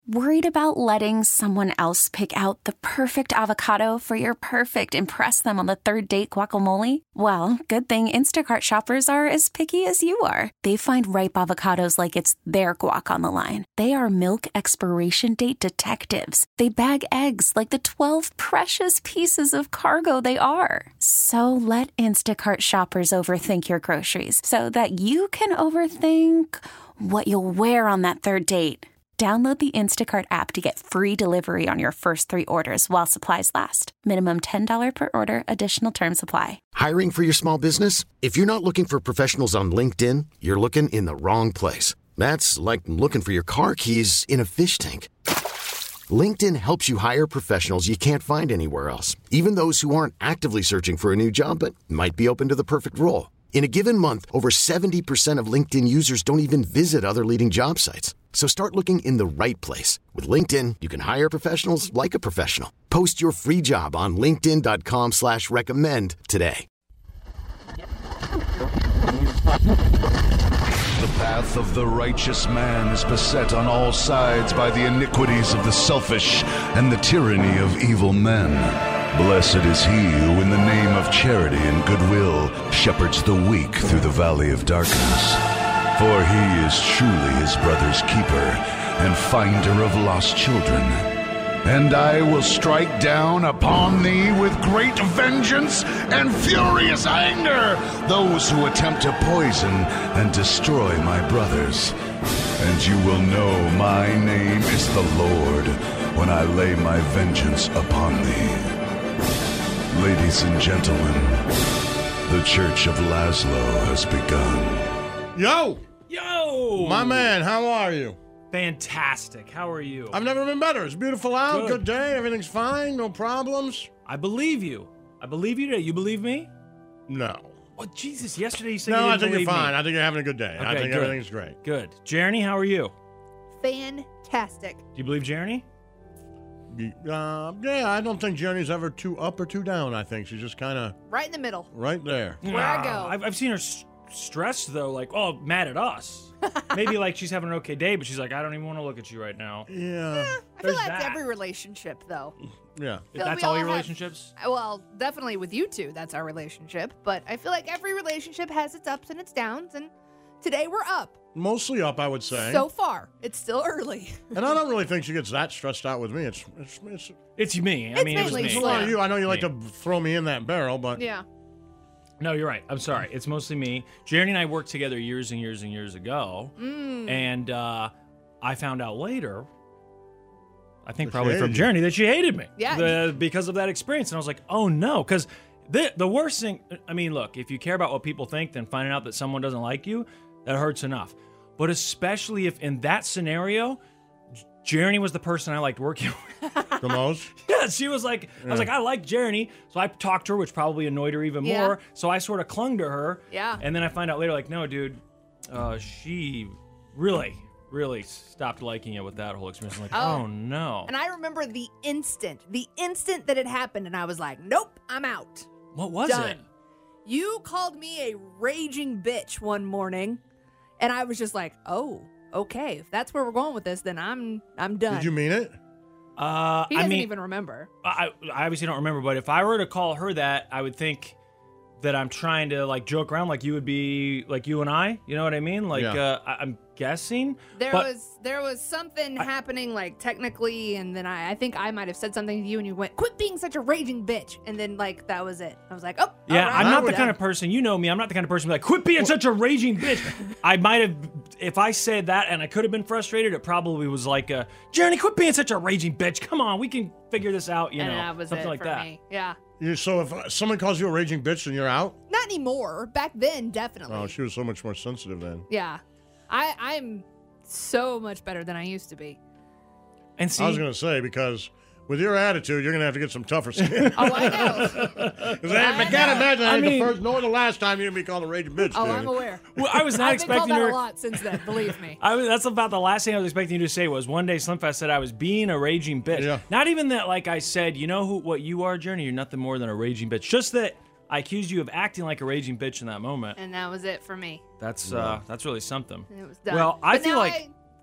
Worried about letting someone else pick out the perfect avocado for your perfect impress them on the third date guacamole? Well, good thing Instacart shoppers are as picky as you are. They find ripe avocados like it's their guac on the line. They are milk expiration date detectives. They bag eggs like the 12 precious pieces of cargo they are. So let Instacart shoppers overthink your groceries so that you can overthink what you'll wear on that third date. Download the Instacart app to get free delivery on your first 3 orders while supplies last. Minimum $10 per order. Additional terms apply. Hiring for your small business? If you're not looking for professionals on LinkedIn, you're looking in the wrong place. That's like looking for your car keys in a fish tank. LinkedIn helps you hire professionals you can't find anywhere else, even those who aren't actively searching for a new job but might be open to the perfect role. In a given month, over 70% of LinkedIn users don't even visit other leading job sites. So start looking in the right place. With LinkedIn, you can hire professionals like a professional. Post your free job on linkedin.com/recommend today. The path of the righteous man is beset on all sides by the iniquities of the selfish and the tyranny of evil men. Blessed is he who in the name of charity and goodwill shepherds the weak through the valley of darkness. For he is truly his brother's keeper and finder of lost children. And I will strike down upon thee with great vengeance and furious anger those who attempt to poison and destroy my brothers. And you will know my name is the Lord when I lay my vengeance upon thee. Ladies and gentlemen, the Church of Laszlo has begun. Yo! Yo! My man, how are you? Fantastic. How are you? I've never been better. It's beautiful out. Good day. Everything's fine. No problems. I believe you. I believe you today. You believe me? No. Oh, Jesus. Yesterday you said No, you I didn't think you're believe fine. me. I think you're having a good day. I Okay, think good. everything's great. Good. Jeremy, how are you? Fantastic. Do you believe Jeremy? Yeah, I don't think Jenny's ever too up or too down. I think she's just kind of Right in the middle. right there. Where I go. I've seen her stressed, though, like, mad at us. Maybe, like, she's having an okay day, but she's like, I don't even want to look at you right now. Yeah. I feel There's that's that. every relationship, though. Yeah. feel That's we all all your have- relationships? Well, definitely with you two, that's our relationship. But I feel like every relationship has its ups and its downs, and today we're up. Mostly up, I would say. So far, it's still early. And I don't really think she gets that stressed out with me. It's It's me. I It's mean, it was mainly me. a lot of you. I know you like Me. to throw me in that barrel, but Yeah. No, you're right. I'm sorry. It's mostly me. Jeremy and I worked together years and years and years ago. And I found out later, I think That she probably from hated you. Jeremy, that she hated me. Yeah. Because of that experience. And I was like, oh no. Because the worst thing, I mean, look, if you care about what people think, then finding out that someone doesn't like you, that hurts enough. But especially if in that scenario, Jeremy was the person I liked working with. the most. Yeah, she was like, I was like, I like Jeremy. So I talked to her, which probably annoyed her even Yeah. more. So I sort of clung to her. Yeah. And then I find out later, like, no, dude, she really stopped liking you with that whole experience. I'm like, oh no. And I remember the instant that it happened, and I was like, nope, I'm out. What was Done. it? You called me a raging bitch one morning, and I was just like, oh, okay. If that's where we're going with this, then I'm done. Did you mean it? He I doesn't mean, even remember. I obviously don't remember, but if I were to call her that, I would think that I'm trying to like joke around like you would be like you and I. You know what I mean? Like Yeah. I'm guessing. There but was something happening, like, technically, and then I think I might have said something to you, and you went, quit being such a raging bitch, and then, like, that was it. I was like, oh, yeah, all right. I'm not the would- kind of person, you know me, I'm not the kind of person to be like, quit being such a raging bitch. I might have, if I said that and I could have been frustrated, it probably was like, Jeremy, quit being such a raging bitch. Come on, we can figure this out, you and know, that was something it like for that. me. Yeah. So if someone calls you a raging bitch, then you're out? Not anymore. Back then, definitely. Oh, she was so much more sensitive then. Yeah. I'm so much better than I used to be. And see, I was going to say, because with your attitude, you're going to have to get some tougher skin. Oh, I know. 'Cause I can't imagine I I mean- the first nor the last time you're going to be called a raging bitch. Oh, dude. I'm aware. well, I was not I've been called expecting that her. a lot since then, believe me. That's about the last thing I was expecting you to say was one day Slimfast said I was being a raging bitch. Yeah. Not even that, like I said, you know what you are, Journey? You're nothing more than a raging bitch. Just that I accused you of acting like a raging bitch in that moment. And that was it for me. That's really something. It was done. Well, I But feel now like I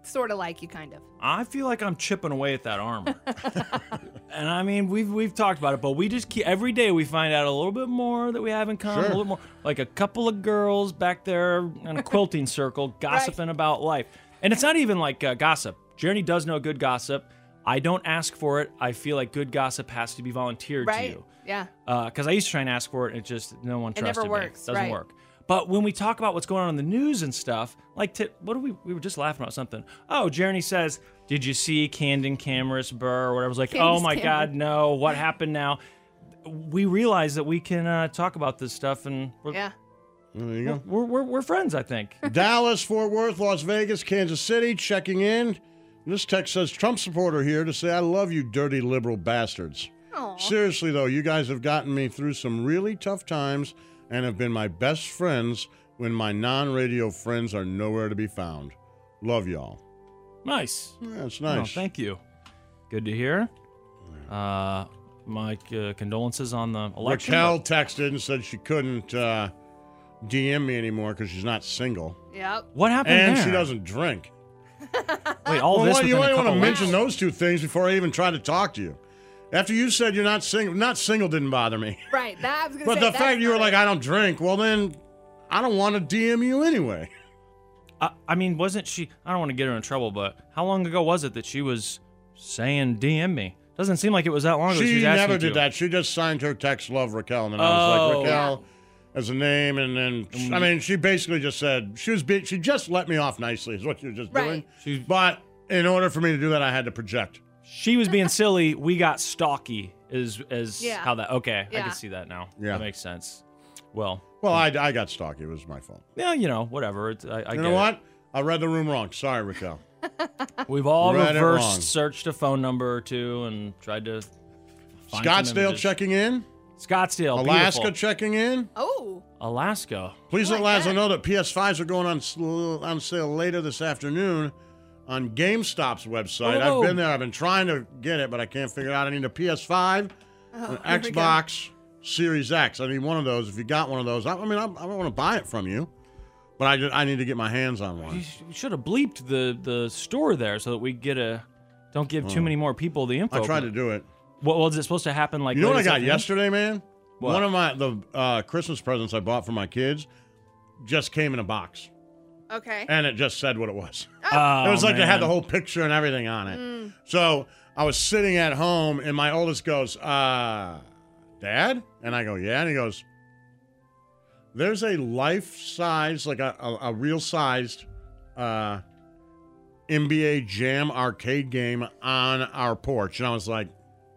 sort of like you, kind of. I feel like I'm chipping away at that armor. And I mean, we've talked about it, but we just keep, every day we find out a little bit more that we have in common, a little more. Like a couple of girls back there in a quilting circle gossiping about life. And it's not even like gossip. Journey does know good gossip. I don't ask for it. I feel like good gossip has to be volunteered to you. Yeah. Because I used to try and ask for it, and it just, no one trusted never me. works. It doesn't work. But when we talk about what's going on in the news and stuff, like, what do we were just laughing about something. Oh, Jeremy says, did you see Camden Cameras Burr or whatever? I was like, oh my God, no. What happened now? We realize that we can talk about this stuff, and There you go. we're friends, I think. Dallas, Fort Worth, Las Vegas, Kansas City, checking in. This text says, Trump supporter here to say, I love you dirty liberal bastards. Aww. Seriously, though, you guys have gotten me through some really tough times and have been my best friends when my non-radio friends are nowhere to be found. Love y'all. Nice. Yeah, it's Oh, nice. thank you. Good to hear. My condolences on the election. Raquel texted and said she couldn't DM me anymore because she's not single. Yep. What happened And there? she doesn't drink. Wait, all Well, this you within a might want couple to weeks? mention those two things before I even try to talk to you. After you said you're not single didn't bother me. Right. That I was gonna But say, the that's fact you were not like, it. I don't drink, well then, I don't want to DM you anyway. I mean, wasn't she? I don't want to get her in trouble, but how long ago was it that she was saying DM me? Doesn't seem like it was that long ago. She was asking never you did to. that. She just signed her text, Love Raquel, and then I was like, Raquel as a name, and then I mean, she basically just said she just let me off nicely, is what she was just doing. But in order for me to do that, I had to project. She was being silly. We got stalky. Is how that? Okay, I Yeah. can see that now. Yeah. That makes sense. Well, I got stalky. It was my fault. yeah, whatever. I You get know it. what? I read the room wrong. Sorry, Raquel. We've all Read it wrong. reversed searched a phone number or two and tried to find some Scottsdale images. checking in. Scottsdale, Alaska beautiful. checking in. Oh. Alaska. Please I let like Lazo that. know that PS5s are going on sale later this afternoon on GameStop's website. Whoa. I've been there. I've been trying to get it, but I can't figure it out. I need a PS5, an here we go. Xbox Series X. I need one of those. If you got one of those, I don't want to buy it from you, but I need to get my hands on one. We should have bleeped the store there so that we don't give too many more people the info. I tried to do it. What was it supposed to happen? Like, You know what I later got this afternoon? yesterday, man? What? One of the Christmas presents I bought for my kids just came in a box, Okay. and it just said what it was. Oh, It was like they had man. the whole picture and everything on it. So I was sitting at home, and my oldest goes, Dad? And I go, yeah. And he goes, there's a life-size, like a real-sized NBA Jam arcade game on our porch. And I was like,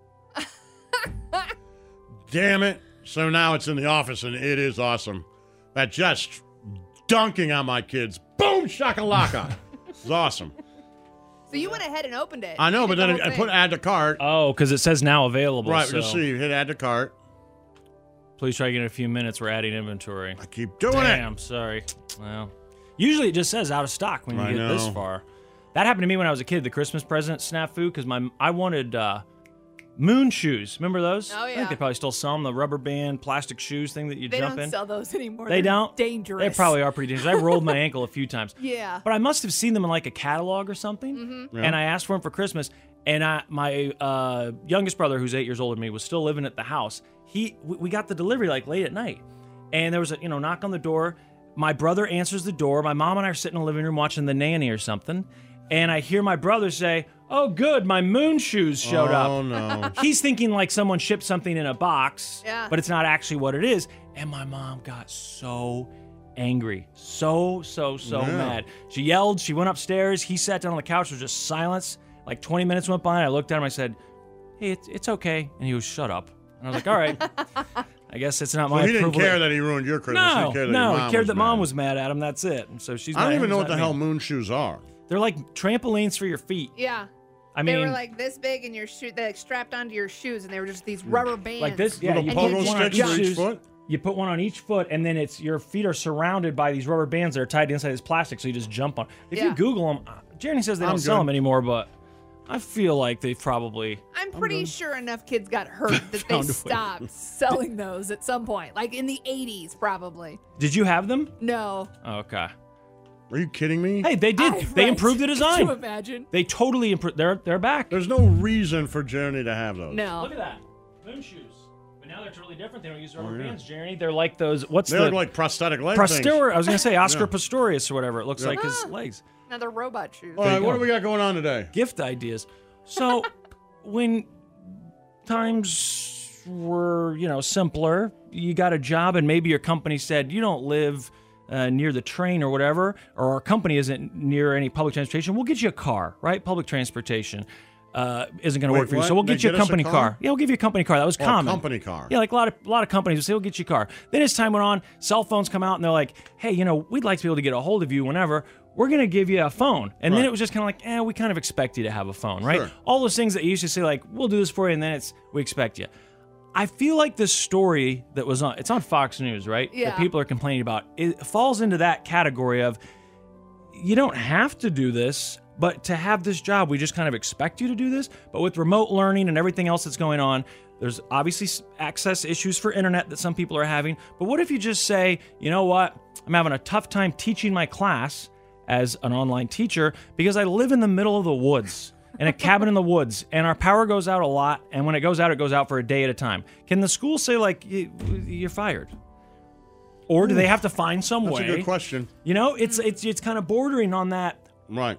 damn it. So now it's in the office, and it is awesome. That just dunking on my kids. Boom, shakalaka. It's awesome. So you went ahead and opened it. I know, You but did the then whole I thing. put add to cart. Oh, because it says now available. Right, so just see, hit add to cart. please try to get in a few minutes. We're adding inventory. I keep doing Damn, sorry. Well, usually it just says out of stock when you I get this know. far. That happened to me when I was a kid. The Christmas present snafu because I wanted moon shoes. Remember those? Oh, I yeah. think they probably still sell them. The rubber band plastic shoes thing that you They jump don't in. sell those anymore. They They're don't. Dangerous. They probably are pretty dangerous. I rolled my ankle a few times. Yeah. But I must have seen them in like a catalog or something. Mm-hmm. Yeah. And I asked for them for Christmas. And my youngest brother, who's 8 years older than me, was still living at the house. We got the delivery like late at night. And there was a knock on the door. My brother answers the door. My mom and I are sitting in the living room watching The Nanny or something. And I hear my brother say, "Oh, good, my moon shoes showed up." Oh, no. He's thinking like someone shipped something in a box, Yeah. but it's not actually what it is. And my mom got so angry, so mad. She yelled. She went upstairs. He sat down on the couch. There was just silence. Like 20 minutes went by, and I looked at him. I said, "Hey, it's okay." And he was, "Shut up." And I was like, "All right. I guess it's not Well, my he didn't approval." care that he ruined your Christmas. No, he cared that no, your mom he cared was that mom mad. was mad at him. That's it. And so she's. I don't mad. even know He's what the not hell me. moon shoes are. They're like trampolines for your feet. Yeah. I They mean, were like this big, and your shoe they like, strapped onto your shoes, and they were just these rubber bands. like this. Yeah, Little you pogo put one on sticks for each shoes. foot? You put one on each foot, and then your feet are surrounded by these rubber bands that are tied inside this plastic, so you just jump on. If you Yeah. Google them, Jeremy says they I'm don't sell good. them anymore, but I feel like they've probably. I'm pretty sure enough kids got hurt that they Found a way. stopped selling those at some point, like in the 80s, probably. Did you have them? No. Oh, okay. Are you kidding me? Hey, they did. They improved the Could design. you imagine? They totally improved. They're back. There's no reason for Journey to have those. No. Look at that. Moon shoes. But now they're totally different. They don't use rubber bands, Journey. They're like those. They look like prosthetic leg things. I was going to say Oscar Pistorius or whatever. It looks like his legs. Now they're robot shoes. All right, what do we got going on today? Gift ideas. So when times were, simpler, you got a job and maybe your company said you don't live near the train or whatever, or our company isn't near any public transportation, we'll get you a car, right? Public transportation isn't going to work for you, so we'll get you a company car. Yeah, we'll give you a company car. That was common. A company car. Yeah, like a lot of companies will say, we'll get you a car. Then as time went on, cell phones come out and they're like, hey, we'd like to be able to get a hold of you whenever. We're going to give you a phone. And then it was just kind of like, we kind of expect you to have a phone, right? Sure. All those things that you used to say, like, we'll do this for you, and then we expect you. I feel like this story that it's on Fox News, right? Yeah. That people are complaining about. It falls into that category of, you don't have to do this, but to have this job, we just kind of expect you to do this. But with remote learning and everything else that's going on, there's obviously access issues for internet that some people are having. But what if you just say, you know what? I'm having a tough time teaching my class as an online teacher because I live in the middle of the woods. In a cabin in the woods, and our power goes out a lot, and when it goes out for a day at a time. Can the school say, like, you're fired? Or do they have to find some way? That's a good question. It's kind of bordering on that. Right.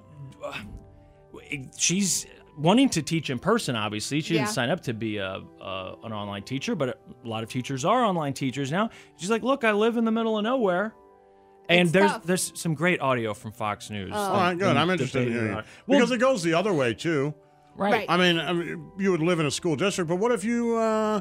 She's wanting to teach in person, obviously. She didn't Yeah. sign up to be an online teacher, but a lot of teachers are online teachers now. She's like, look, I live in the middle of nowhere. And It's tough. there's some great audio from Fox News. All right, good. I'm interested in hearing it. Well, Because it goes the other way, too. right. I mean, you would live in a school district, but what if your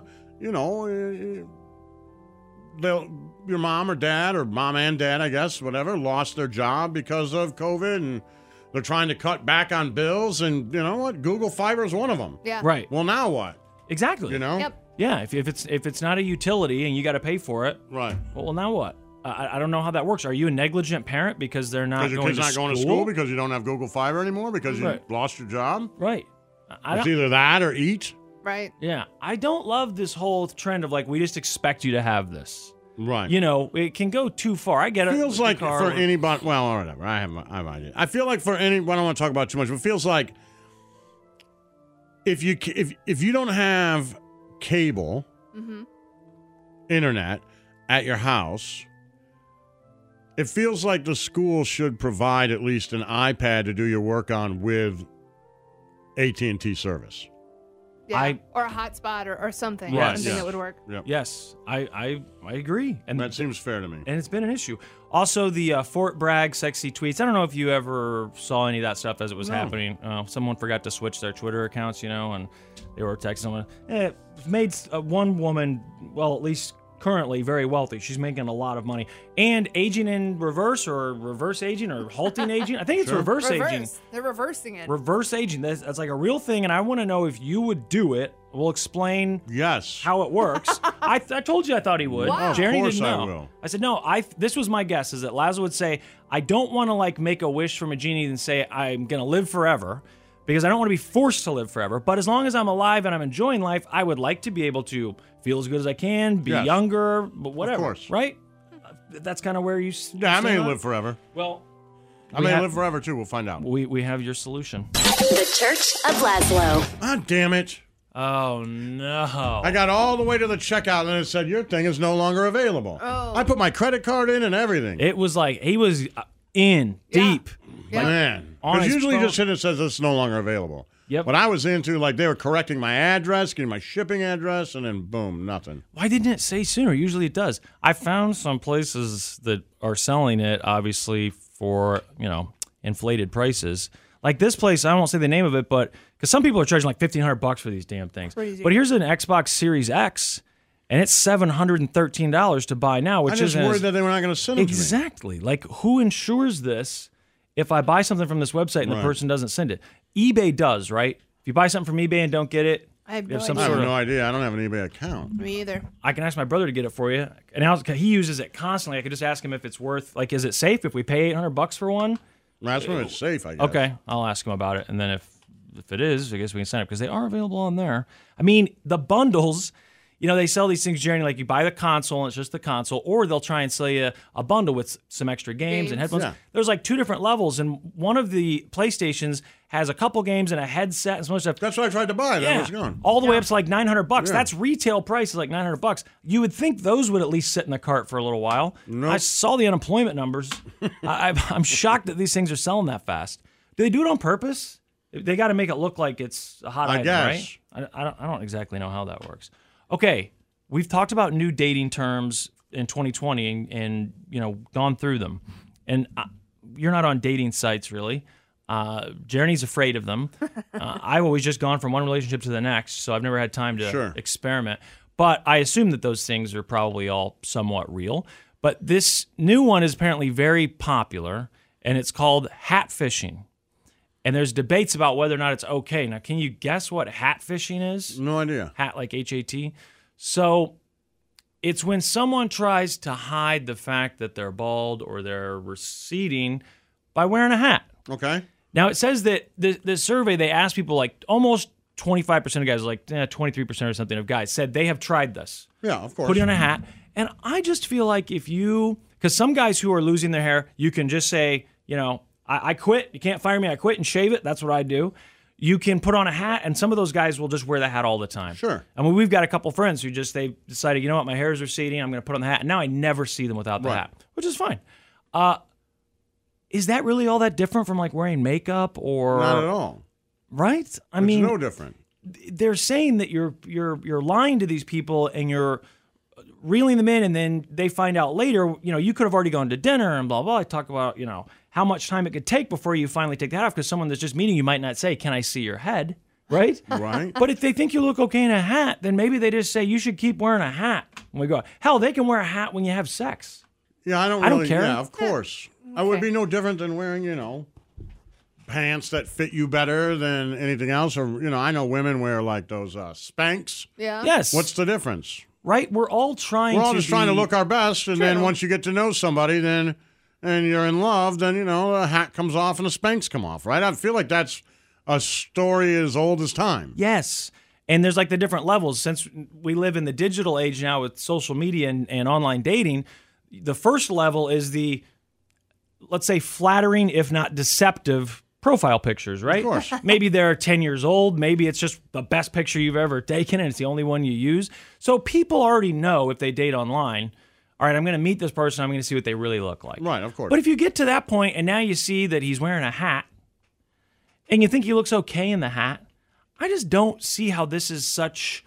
mom or dad, or mom and dad, I guess, whatever, lost their job because of COVID, and they're trying to cut back on bills, and you know what? Google Fiber is one of them. Yeah. Right. Well, now what? Exactly. Yep. Yeah, if it's not a utility and you got to pay for it, Right. well, now what? I don't know how that works. Are you a negligent parent because they're not Because your going kid's to not going to school because you don't have Google Fiber anymore because you Right. lost your job? Right. I It's don't, either that or eat. Right. yeah, I don't love this whole trend of like we just expect you to have this. Right. It can go too far. I get it. Feels with the like car. for anybody, well, whatever. I have idea. I feel like for any, I don't want to talk about too much, but it feels like if you don't have cable internet at your house, it feels like the school should provide at least an iPad to do your work on with AT&T service. Yeah. Or a hotspot or something. Yes. Something Yes. that would work. Yep. Yes, I agree, and That seems fair to me. and it's been an issue. Also, the Fort Bragg sexy tweets. I don't know if you ever saw any of that stuff as it was happening. Someone forgot to switch their Twitter accounts, and they were texting someone. It made one woman, well, at least currently very wealthy. She's making a lot of money. And aging in reverse, or reverse aging, or halting aging. I think it's reverse aging. They're reversing it. Reverse aging. That's like a real thing, and I want to know if you would do it. We'll explain Yes. how it works. I told you I thought he would. Wow. Of Jeremy course didn't I know. will. I said no. This was my guess, is that Lazo would say, I don't want to like make a wish from a genie and say I'm gonna live forever, because I don't want to be forced to live forever. But as long as I'm alive and I'm enjoying life, I would like to be able to feel as good as I can, be Yes. younger, but whatever. course. Right? That's kind of where you. Yeah, I may stand on it? live forever. Well, I may live forever too. We'll find out. we have your solution. The Church of Laszlo. Ah, damn it. Oh no! I got all the way to the checkout and it said, your thing is no longer available. Oh. I put my credit card in and everything. It was like he was in deep. Yeah. Man. On Because his usually phone. just hit it says it's no longer available. Yep. But I was into, like, they were correcting my address, getting my shipping address, and then boom, nothing. Why didn't it say sooner? Usually it does. I found some places that are selling it, obviously, for, inflated prices. Like this place, I won't say the name of it, but because some people are charging like $1,500 for these damn things. Crazy. But here's an Xbox Series X, and it's $713 to buy now, which I just isn't worried as- that they were not going to send it to me. Exactly. Like, who insures this if I buy something from this website and the Right. person doesn't send it? eBay does, right? If you buy something from eBay and don't get it, I have you no have some I idea. have sort no of. idea. I don't have an eBay account. Me either. I can ask my brother to get it for you, and he uses it constantly. I could just ask him if it's worth, like, is it safe if we pay $800 for one? That's when it's safe, I guess. Okay, I'll ask him about it, and then if it is, I guess we can sign up because they are available on there. I mean, the bundles, they sell these things, Jeremy, like you buy the console and it's just the console, or they'll try and sell you a bundle with some extra games and headphones. Yeah. There's like 2 different levels, and one of the PlayStations has a couple games and a headset and some other stuff. That's what I tried to buy. That was gone. All the way up to like $900. Yeah. That's retail price is like $900. You would think those would at least sit in the cart for a little while. Nope. I saw the unemployment numbers. I'm shocked that these things are selling that fast. Do they do it on purpose? They got to make it look like it's a hot I item, guess. right? I don't exactly know how that works. Okay, we've talked about new dating terms in 2020 and gone through them. And you're not on dating sites really. Jeremy's afraid of them. I've always just gone from one relationship to the next, so I've never had time to experiment. But I assume that those things are probably all somewhat real. But this new one is apparently very popular, and it's called hat fishing. And there's debates about whether or not it's okay. Now, can you guess what hat fishing is? No idea. Hat like H-A-T. So it's when someone tries to hide the fact that they're bald or they're receding by wearing a hat. Okay. Now, it says that the survey, they asked people, like almost 25% of guys, like 23% or something of guys, said they have tried this. Yeah, of course. Putting on a hat. And I just feel like because some guys who are losing their hair, you can just say, I quit. You can't fire me. I quit and shave it. That's what I do. You can put on a hat, and some of those guys will just wear the hat all the time. Sure. I mean, we've got a couple friends who they decided, you know what, my hair is receding. I'm going to put on the hat. And now I never see them without the hat, which is fine. Is that really all that different from like wearing makeup or? Not at all. Right? I It's mean, no different. They're saying that you're lying to these people and you're reeling them in, and then they find out later, you could have already gone to dinner and blah, blah. I talk about, how much time it could take before you finally take the hat off, because someone that's just meeting you might not say, can I see your head? Right? Right. But if they think you look okay in a hat, then maybe they just say you should keep wearing a hat when we go out. Hell, they can wear a hat when you have sex. Yeah, I don't care. Yeah, of course. I would be no different than wearing, pants that fit you better than anything else. Or, I know women wear like those Spanx. Yeah. Yes. What's the difference? Right? We're all trying We're all just trying to look our best, and then once you get to know somebody, and you're in love, then, a hat comes off and the Spanx come off, right? I feel like that's a story as old as time. Yes. And there's like the different levels. Since we live in the digital age now with social media and online dating, the first level is the, let's say, flattering, if not deceptive profile pictures, right? Of course. Maybe they're 10 years old. Maybe it's just the best picture you've ever taken and it's the only one you use. So people already know if they date online, all right, I'm going to meet this person. I'm going to see what they really look like. Right, of course. But if you get to that point and now you see that he's wearing a hat and you think he looks okay in the hat, I just don't see how this is such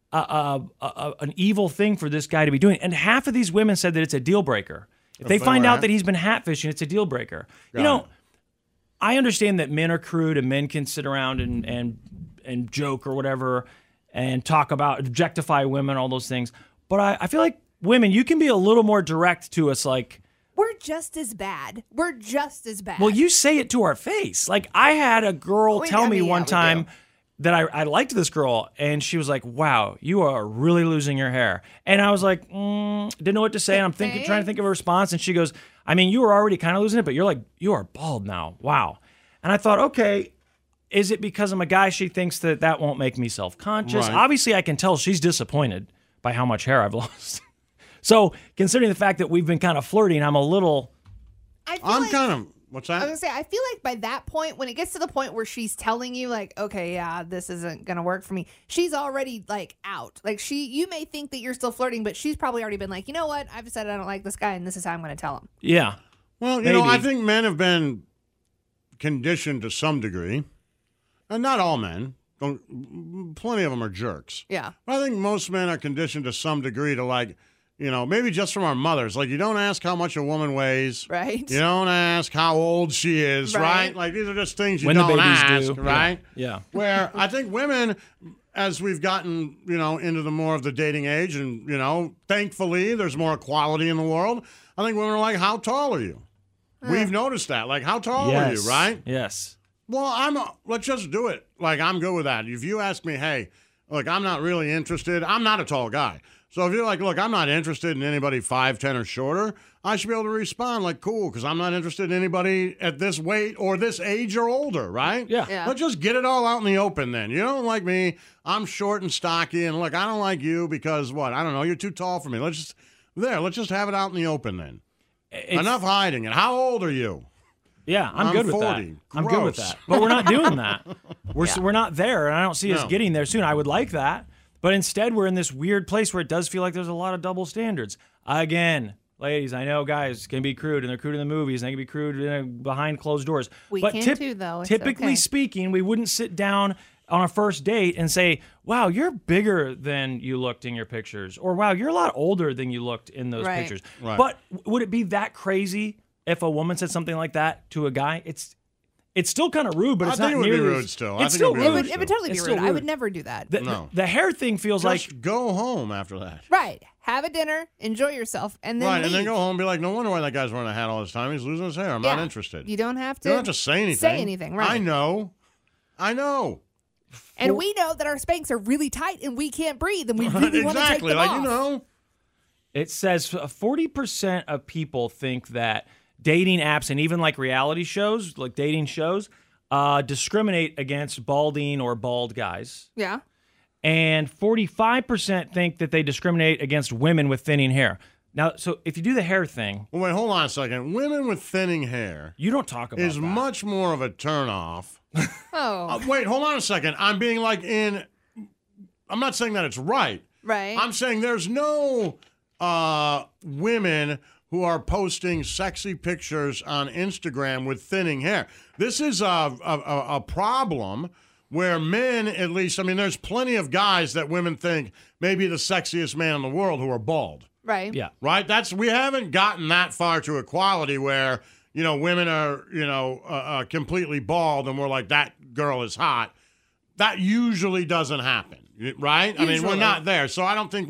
an evil thing for this guy to be doing. And half of these women said that it's a deal breaker. If they find out that he's been hat fishing, it's a deal breaker. I understand that men are crude and men can sit around and joke or whatever and talk about, objectify women, all those things. But I feel like women, you can be a little more direct to us, like, we're just as bad. We're just as bad. well, you say it to our face. Like, I had a girl tell me one time that I liked this girl, and she was like, wow, you are really losing your hair. And I was like, didn't know what to say. And I'm trying to think of a response. And she goes, I mean, you were already kind of losing it, but you're like, you are bald now. Wow. And I thought, okay, is it because I'm a guy she thinks that won't make me self-conscious? Right. Obviously, I can tell she's disappointed by how much hair I've lost. So, considering the fact that we've been kind of flirting, I'm a little... What's that? I was going to say, I feel like by that point, when it gets to the point where she's telling you, like, okay, yeah, this isn't going to work for me, she's already, like, out. Like, you may think that you're still flirting, but she's probably already been like, you know what? I've decided I don't like this guy, and this is how I'm going to tell him. Yeah. Well, I think men have been conditioned to some degree, and not all men. Plenty of them are jerks. Yeah. But I think most men are conditioned to some degree to, like, maybe just from our mothers. Like, you don't ask how much a woman weighs. Right. You don't ask how old she is, right? Like, these are just things you When the don't babies ask, do. right? Yeah. Where I think women, as we've gotten, into the more of the dating age and, thankfully there's more equality in the world, I think women are like, how tall are you? We've noticed that. Like, how tall are you, right? Yes. Well, let's just do it. Like, I'm good with that. If you ask me, hey, look, I'm not really interested. I'm not a tall guy. So if you're like, look, I'm not interested in anybody 5'10" or shorter, I should be able to respond like, cool, because I'm not interested in anybody at this weight or this age or older, right? Yeah. Let's just get it all out in the open then. You don't like me. I'm short and stocky, and look, I don't like you because what? I don't know. You're too tall for me. Let's just have it out in the open then. Enough hiding it. How old are you? Yeah, I'm good with 40. that. I'm good with Gross. that. But we're not doing that. We're not there, and I don't see us getting there soon. I would like that. But instead, we're in this weird place where it does feel like there's a lot of double standards. Again, ladies, I know guys can be crude, and they're crude in the movies, and they can be crude behind closed doors. We but can too, though. It's typically okay. speaking, we wouldn't sit down on a first date and say, wow, you're bigger than you looked in your pictures, or wow, you're a lot older than you looked in those Right. pictures. Right. But would it be that crazy if a woman said something like that to a guy? It's still kind of rude, but it's I think not it would be nearly rude as- still. I It's think still it would be rude. rude. It would totally be It's rude. still I would rude. never do that. The hair thing feels like Just go home after that. Right. Have a dinner, enjoy yourself, and then Right, leave. and then go home and be like, no wonder why that guy's wearing a hat all this time. He's losing his hair. I'm not Yeah. interested. You don't have to. You don't have to say anything. Say anything, right? I know. And we know that our Spanx are really tight and we can't breathe, and we really want to take Exactly. them Like, off. you know. it says 40% of people think that dating apps and even like reality shows, like dating shows, discriminate against balding or bald guys. Yeah. And 45% think that they discriminate against women with thinning hair. Now, so if you do the hair thing, Well, wait, hold on a second. Women with thinning hair you don't talk about is that. much more of a turnoff. Oh. Wait, hold on a second. I'm being like I'm not saying that it's right. Right. I'm saying there's no women who are posting sexy pictures on Instagram with thinning hair. This is a problem where men, at least, I mean, there's plenty of guys that women think may be the sexiest man in the world who are bald. Right. Yeah. Right? We haven't gotten that far to equality where, women are, completely bald and we're like, that girl is hot. That usually doesn't happen, right? I mean, we're Usually. not there. So I don't think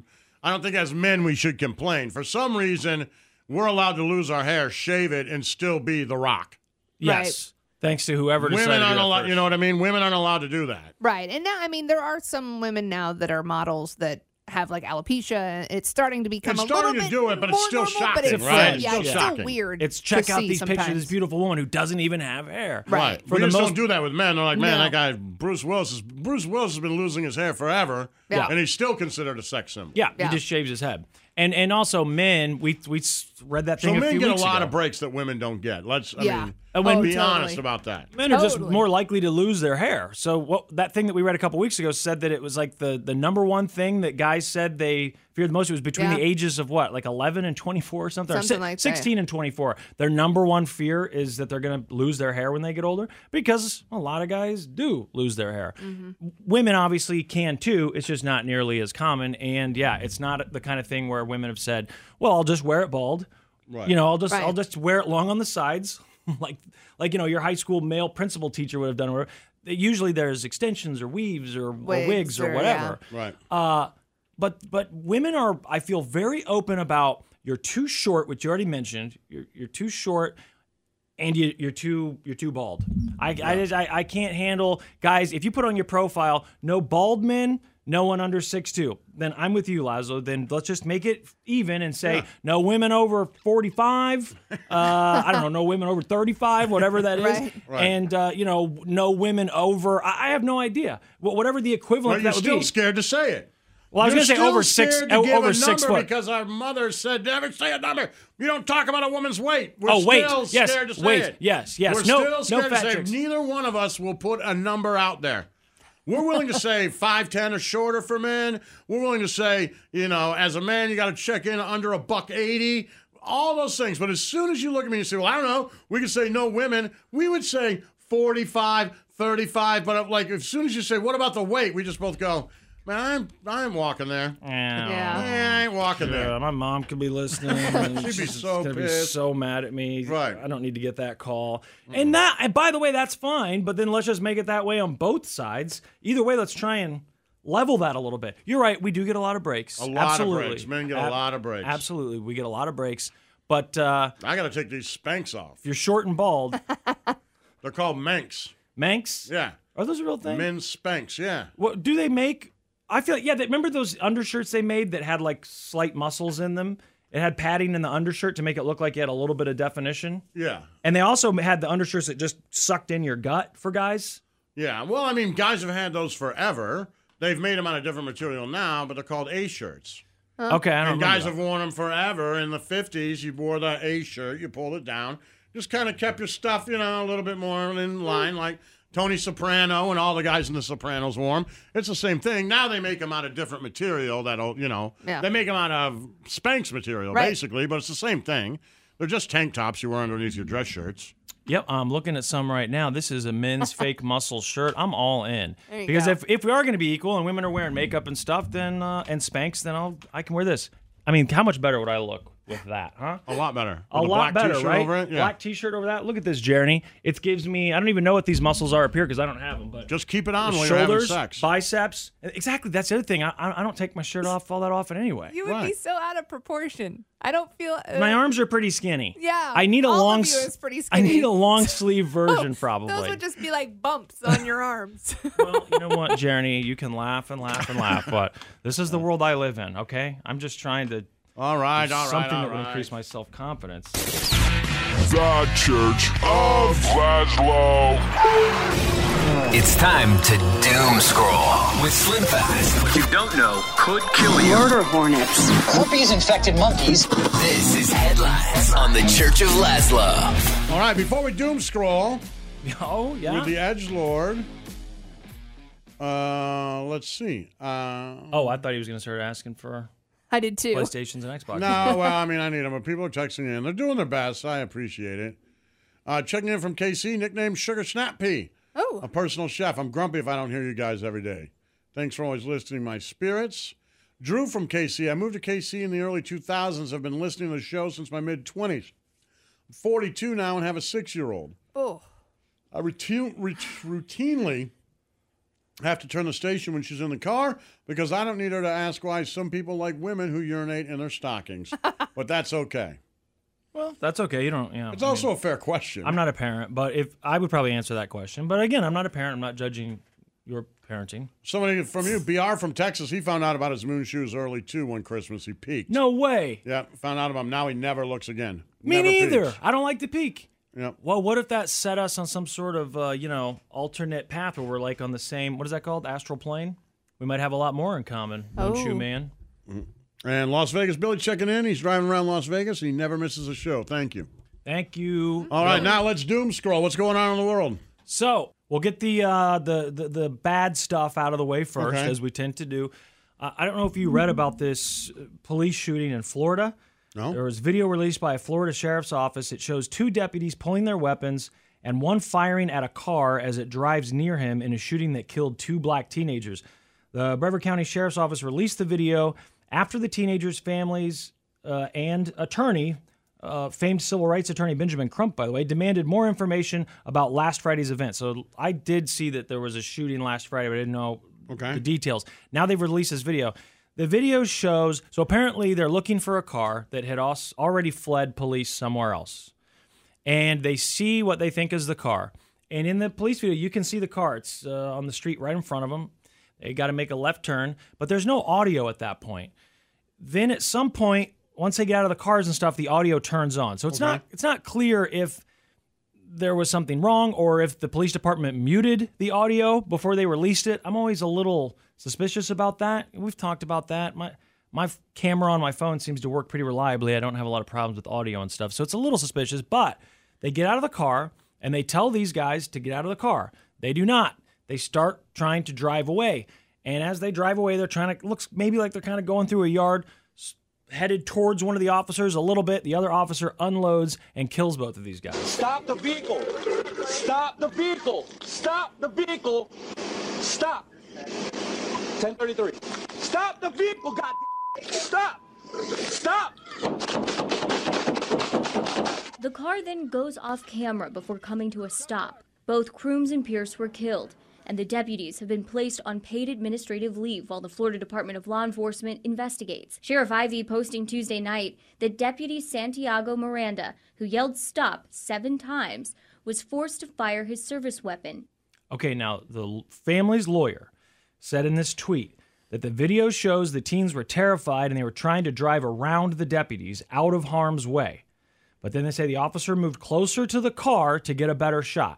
as men we should complain. For some reason, we're allowed to lose our hair, shave it, and still be The Rock. Yes. Thanks to whoever decided Women to do aren't that allowed, first. you know what I mean? Women aren't allowed to do that. Right. And now, I mean, there are some women now that are models that have like alopecia. It's starting to become It's a little starting to bit do it, but it's more still normal, shocking, but it's right? Still, It's it's still still shocking. weird. It's check to out see these pictures of sometimes. this beautiful woman who doesn't even have hair. Right. We the just most- don't do that with men. They're like, man, No. that guy, Bruce Willis has been losing his hair forever, Yeah. and he's still considered a sex symbol. Yeah, Yeah. he just shaves his head. And also men, we read that So thing a men few get a weeks lot ago. of breaks that women don't get. I Yeah. mean, And when- be totally. honest about that. Men are just Totally. more likely to lose their hair. So that thing that we read a couple weeks ago said that it was like the number one thing that guys said they feared the most. It was between Yeah. the ages of what, like 11 and 24 or something? Something like that. 16 and 24. Their number one fear is that they're going to lose their hair when they get older because a lot of guys do lose their hair. Mm-hmm. Women obviously can too. It's just not nearly as common. And yeah, it's not the kind of thing where women have said, well, I'll just wear it bald. Right. You know, I'll Right. just wear it long on the sides, like your high school male principal teacher would have done. Or usually there's extensions or weaves or wigs or or, whatever. Right. But women are, I feel, very open about you're too short, which you already mentioned. You're too short, and you're too bald. I can't handle guys. If you put on your profile no bald men, no one under 6'2", then I'm with you, Laszlo. Then let's just make it even and say no women over 45. I don't know, no women over 35, whatever that is, Right. Right. and no women over. I have no idea. Whatever the equivalent But of you're that still would be. scared to say it. Well, I was You're going to say still over six, scared to give over a 6 number foot. because our mother said never say a number. You don't talk about a woman's weight. We're Oh, wait. still Yes. scared to say Wait. it. Yes. Yes. We're No- still no scared to fat say it. chicks. Neither one of us will put a number out there. We're willing to say 5'10" or shorter for men. We're willing to say, as a man, you got to check in under $180. All those things. But as soon as you look at me and say, well, I don't know, we could say no women. We would say 45, 35. But as soon as you say, what about the weight? We just both go, man, I ain't walking there. Yeah. I ain't walking there. Yeah, my mom could be listening. And She'd be she's so gonna be pissed. so mad at me. Right. I don't need to get that call. And by the way, that's fine. But then let's just make it that way on both sides. Either way, let's try and level that a little bit. You're right. We do get a lot of breaks. A lot Absolutely. of breaks. Men get a lot of breaks. Absolutely, we get a lot of breaks. But I got to take these Spanx off. if you're short and bald, They're called Manx. Manx. Yeah. Are those a real thing? Men's Spanx. Yeah. What do they make? I feel like, remember those undershirts they made that had like slight muscles in them? It had padding in the undershirt to make it look like you had a little bit of definition. Yeah. And they also had the undershirts that just sucked in your gut for guys. Yeah. Well, I mean, guys have had those forever. They've made them out of different material now, but they're called A shirts. Okay, I don't know. And guys have worn them forever. In the 50s, you wore the A shirt, you pulled it down, just kind of kept your stuff, a little bit more in line, like Tony Soprano and all the guys in The Sopranos wore them. It's the same thing. Now they make them out of different material that'll, they make them out of Spanx material, basically, but it's the same thing. They're just tank tops you wear underneath your dress shirts. Yep, I'm looking at some right now. This is a men's fake muscle shirt. I'm all in. Because if we are going to be equal and women are wearing makeup and stuff, then and Spanx, then I can wear this. I mean, how much better would I look with that, huh? A lot better. A With lot black better, t-shirt right? over it? Yeah. Black t-shirt over that. Look at this, Jeremy. It gives me, I don't even know what these muscles are up here because I don't have them. But just keep it on while you're having shoulders, sex. biceps. Exactly. That's the other thing. I don't take my shirt off all that often anyway. You would be so out of proportion. I don't feel. My arms are pretty skinny. Yeah. I need a all long. Of you is pretty I skinny. need a long sleeve version, probably. Those would just be like bumps on your arms. Well, you know what, Jeremy? You can laugh and laugh and laugh, but this is the world I live in. Okay, I'm just trying to. All right, Something that will increase my self-confidence. The Church of Laszlo. It's time to doom scroll with Slim Fast. What you don't know could kill you. Murder hornets. Herpes-infected monkeys. This is Headlines on the Church of Laszlo. All right, before we doom scroll Oh, yeah. with the Edgelord, let's see. I thought he was going to start asking for I did too. PlayStations and Xbox. No, well, I mean, I need them, but people are texting in. They're doing their best. I appreciate it. Checking in from KC, nicknamed Sugar Snap Pea. Oh. A personal chef. I'm grumpy if I don't hear you guys every day. Thanks for always listening my spirits. Drew from KC. I moved to KC in the early 2000s. I've been listening to the show since my mid-20s. I'm 42 now and have a 6-year-old. Oh. I routinely have to turn the station when she's in the car because I don't need her to ask why some people like women who urinate in their stockings. But that's okay. Well, that's okay. You don't. It's also a fair question. I'm not a parent, but if I would probably answer that question. But again, I'm not a parent. I'm not judging your parenting. Somebody from you, BR from Texas, he found out about his moon shoes early too one Christmas. He peaked. No way. Yeah, found out about him. Now he never looks again. Me Never neither. peaks. I don't like to peek. Yep. Well, what if that set us on some sort of, alternate path where we're like on the same, what is that called? Astral plane? We might have a lot more in common. Moonshoe Man. And Las Vegas Billy checking in. He's driving around Las Vegas. He never misses a show. Thank you. Thank you. All right, now let's doom scroll. What's going on in the world? So we'll get the bad stuff out of the way first, Okay. as we tend to do. I don't know if you read about this police shooting in Florida. No. There was video released by a Florida sheriff's office. It shows 2 deputies pulling their weapons and one firing at a car as it drives near him in a shooting that killed 2 black teenagers. The Brevard County Sheriff's Office released the video after the teenagers' families and attorney, famed civil rights attorney Benjamin Crump, by the way, demanded more information about last Friday's event. So I did see that there was a shooting last Friday, but I didn't know the details. Now they've released this video. The video shows, so apparently they're looking for a car that had already fled police somewhere else. And they see what they think is the car. And in the police video, you can see the car. It's on the street right in front of them. They got to make a left turn, but there's no audio at that point. Then at some point, once they get out of the cars and stuff, the audio turns on. So it's not clear if there was something wrong or if the police department muted the audio before they released it. I'm always a little suspicious about that. We've talked about that. My camera on my phone seems to work pretty reliably. I don't have a lot of problems with audio and stuff. So it's a little suspicious, but they get out of the car and they tell these guys to get out of the car. They do not. They start trying to drive away. And as they drive away, they're trying to, looks maybe like they're kind of going through a yard, headed towards one of the officers a little bit. The other officer unloads and kills both of these guys. Stop the vehicle! Stop the vehicle! Stop the vehicle! Stop! 1033. Stop the vehicle, God! Stop! Stop! The car then goes off camera before coming to a stop. Both Crooms and Pierce were killed, and the deputies have been placed on paid administrative leave while the Florida Department of Law Enforcement investigates. Sheriff Ivey posting Tuesday night that Deputy Santiago Miranda, who yelled stop 7 times, was forced to fire his service weapon. Okay, now the family's lawyer said in this tweet that the video shows the teens were terrified and they were trying to drive around the deputies out of harm's way. But then they say the officer moved closer to the car to get a better shot.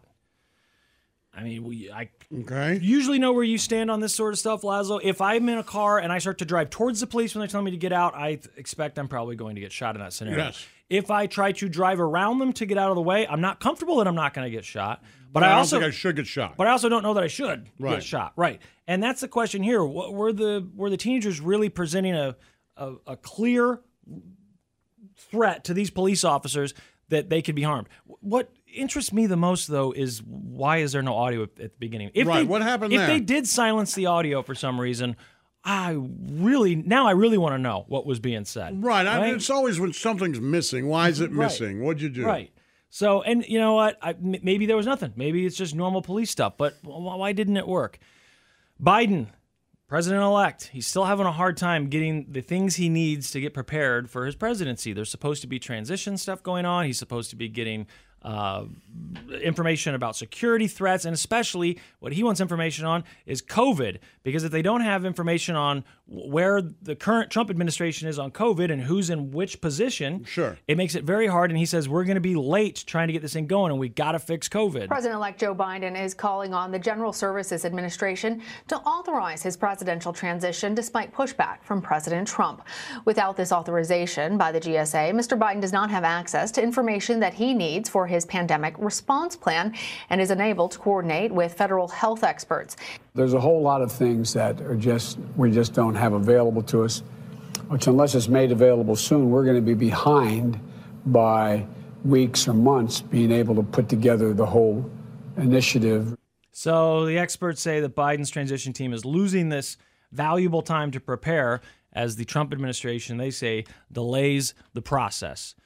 I mean, I usually know where you stand on this sort of stuff, Laszlo. If I'm in a car and I start to drive towards the police when they're telling me to get out, I expect I'm probably going to get shot in that scenario. Yes. If I try to drive around them to get out of the way, I'm not comfortable that I'm not going to get shot. But I I don't also think I should get shot. But I also don't know that I should Right. get shot. Right. And that's the question here. Were the teenagers really presenting a clear threat to these police officers that they could be harmed? What interests me the most, though, is why is there no audio at the beginning? What happened if there? they did silence the audio for some reason, I really want to know what was being said. Right. I mean, it's always when something's missing. Why is it missing? What'd you do? Right. So, and you know what? Maybe there was nothing. Maybe it's just normal police stuff. But why didn't it work? Biden, president-elect, he's still having a hard time getting the things he needs to get prepared for his presidency. There's supposed to be transition stuff going on. He's supposed to be getting information about security threats, and especially what he wants information on is COVID, because if they don't have information on where the current Trump administration is on COVID and who's in which position, it makes it very hard. And he says, we're going to be late trying to get this thing going, and we got to fix COVID. President-elect Joe Biden is calling on the General Services Administration to authorize his presidential transition despite pushback from President Trump. Without this authorization by the GSA, Mr. Biden does not have access to information that he needs for his pandemic response plan and is unable to coordinate with federal health experts. There's a whole lot of things that are we just don't have available to us, which unless it's made available soon, we're going to be behind by weeks or months being able to put together the whole initiative. So the experts say that Biden's transition team is losing this valuable time to prepare as the Trump administration, they say, delays the process.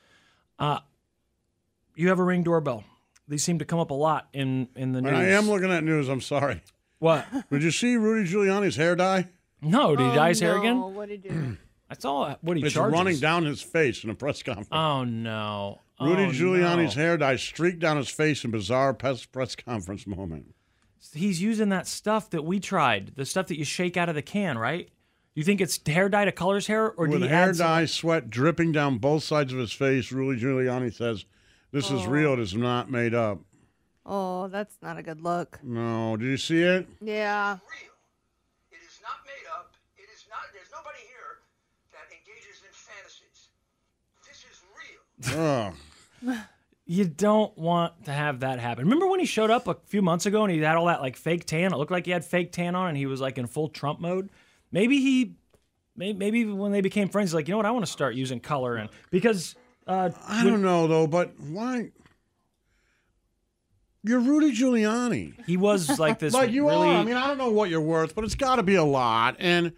You have a Ring doorbell. These seem to come up a lot in the news. And I am looking at news. I'm sorry. What? Did you see Rudy Giuliani's hair dye? No. Did he dye his hair again? What did he do? I saw what he It's charges. running down his face in a press conference. Oh, no. Rudy Giuliani's no. hair dye streaked down his face in bizarre press conference moment. He's using that stuff that we tried, the stuff that you shake out of the can, right? You think it's hair dye to color his hair? Or With did he hair add dye, sweat dripping down both sides of his face, Rudy Giuliani says, this is real. It is not made up. Oh, that's not a good look. No. Did you see it? Yeah. It is not made up. It is not. There's nobody here that engages in fantasies. This is real. Oh. You don't want to have that happen. Remember when he showed up a few months ago and he had all that like fake tan? It looked like he had fake tan on and he was like in full Trump mode. Maybe when they became friends, he's like, you know what? I want to start using color and because I don't know though, but why? You're Rudy Giuliani. He was like this. Like you really... are. I mean, I don't know what you're worth, but it's got to be a lot. And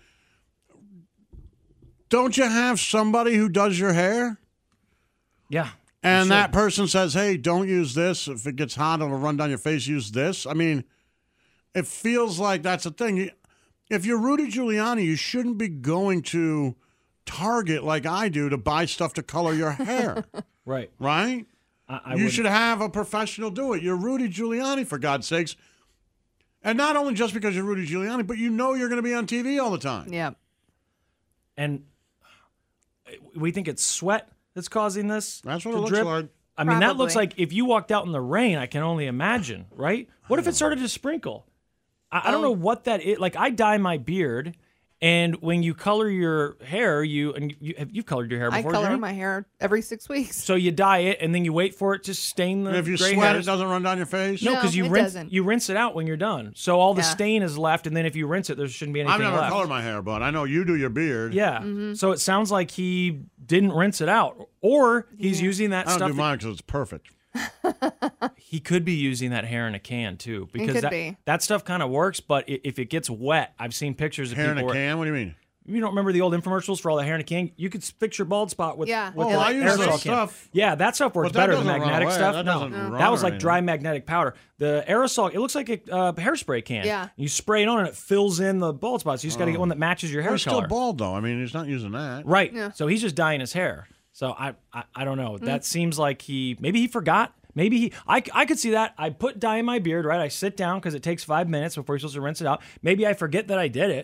don't you have somebody who does your hair? Yeah. And that person says, hey, don't use this. If it gets hot, it'll run down your face. Use this. I mean, it feels like that's a thing. If you're Rudy Giuliani, you shouldn't be going to Target like I do to buy stuff to color your hair. Right. Right? You should have a professional do it. You're Rudy Giuliani, for God's sakes. And not only just because you're Rudy Giuliani, but you know you're going to be on TV all the time. Yeah. And we think it's sweat that's causing this. That's what to it looks drip. like. I mean, that Probably. looks like if you walked out in the rain, I can only imagine, right? What if it started to sprinkle? I don't know what that is. Like, I dye my beard, and when you color your hair, you've colored your hair I before. color Jenny? my hair every 6 weeks. So you dye it, and then you wait for it to stain the And if you gray sweat, hairs. it doesn't run down your face? No, because No, it doesn't. you rinse it out when you're done. So all the Yeah. stain is left, and then if you rinse it, there shouldn't be anything I've never left. colored my hair, but I know you do your beard. Yeah. Mm-hmm. So it sounds like he didn't rinse it out, or he's using that I don't stuff. do mine because it's perfect. He could be using that hair in a can too, because could be. that stuff kind of works. But if it gets wet, I've seen pictures of Hair in people. a can? What do you mean? You don't remember the old infomercials for all the hair in a can? You could fix your bald spot with Yeah. with Oh, the I use aerosol that can. stuff. Yeah, that stuff works But that better than doesn't run magnetic away. stuff. That No, doesn't run that was or like dry magnetic powder. The aerosol, it looks like a hairspray can. Yeah. You spray it on and it fills in the bald spots. You just got to get one that matches your hair You're still color. bald, though. I mean, he's not using that. Right. Yeah. So he's just dyeing his hair. So I don't know. That seems like maybe he forgot. Maybe I could see that. I put dye in my beard, right? I sit down because it takes 5 minutes before you're supposed to rinse it out. Maybe I forget that I did it.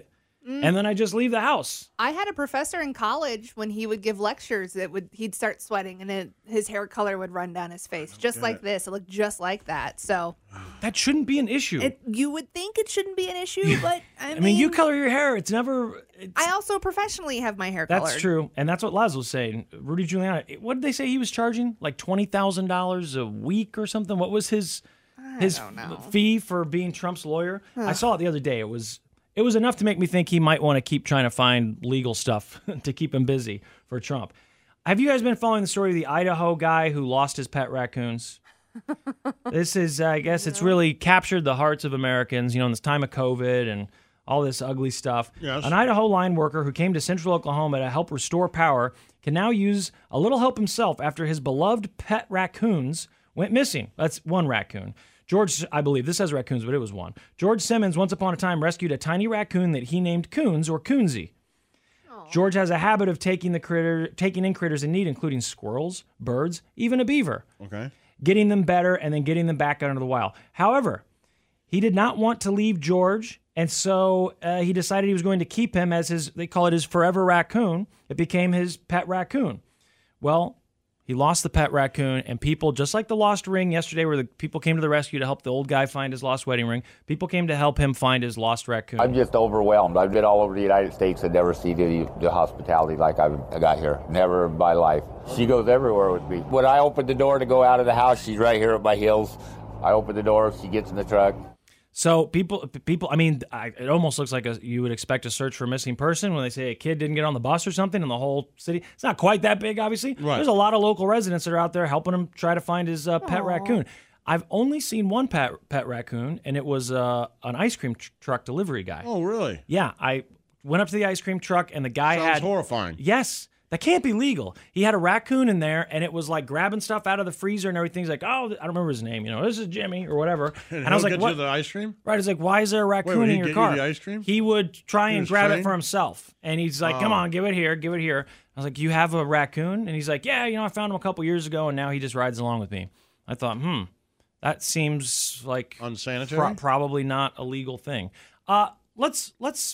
and then I just leave the house. I had a professor in college when he would give lectures he'd start sweating and his hair color would run down his face just like this. It looked just like that. So that shouldn't be an issue. You would think it shouldn't be an issue, but I mean, you color your hair. It's never. I also professionally have my hair colored. That's true, and that's what Laz was saying. Rudy Giuliani. What did they say he was charging? Like $20,000 a week or something? What was his fee for being Trump's lawyer? I saw it the other day. It was enough to make me think he might want to keep trying to find legal stuff to keep him busy for Trump. Have you guys been following the story of the Idaho guy who lost his pet raccoons? This is, I guess, it's really captured the hearts of Americans, in this time of COVID and all this ugly stuff. Yes. An Idaho line worker who came to central Oklahoma to help restore power can now use a little help himself after his beloved pet raccoons went missing. That's one raccoon. George, I believe, this says raccoons, but it was one. George Simmons, once upon a time, rescued a tiny raccoon that he named Coons or Coonsy. Aww. George has a habit of taking in critters in need, including squirrels, birds, even a beaver. Okay. Getting them better and then getting them back out into the wild. However, he did not want to leave George, and so he decided he was going to keep him as they call it his forever raccoon. It became his pet raccoon. Well, he lost the pet raccoon, and people, just like the lost ring yesterday where the people came to the rescue to help the old guy find his lost wedding ring, people came to help him find his lost raccoon. I'm just overwhelmed. I've been all over the United States and never seen the hospitality like I got here. Never in my life. She goes everywhere with me. When I open the door to go out of the house, she's right here at my heels. I open the door, she gets in the truck. So people. I mean, it almost looks like you would expect a search for a missing person when they say a kid didn't get on the bus or something in the whole city. It's not quite that big, obviously. Right. There's a lot of local residents that are out there helping him try to find his pet raccoon. I've only seen one pet raccoon, and it was an ice cream truck delivery guy. Oh, really? Yeah, I went up to the ice cream truck, and the guy Sounds horrifying. Yes. That can't be legal. He had a raccoon in there, and it was like grabbing stuff out of the freezer and everything. He's like, oh, I don't remember his name. This is Jimmy or whatever. And I was like, get what? you the ice cream? Right. It's like, why is there a raccoon in your car? You the ice cream? He would try and grab trained? it for himself. And he's like, come on, give it here. I was like, you have a raccoon? And he's like, yeah, I found him a couple years ago, and now he just rides along with me. I thought, that seems like unsanitary. Probably not a legal thing. Let's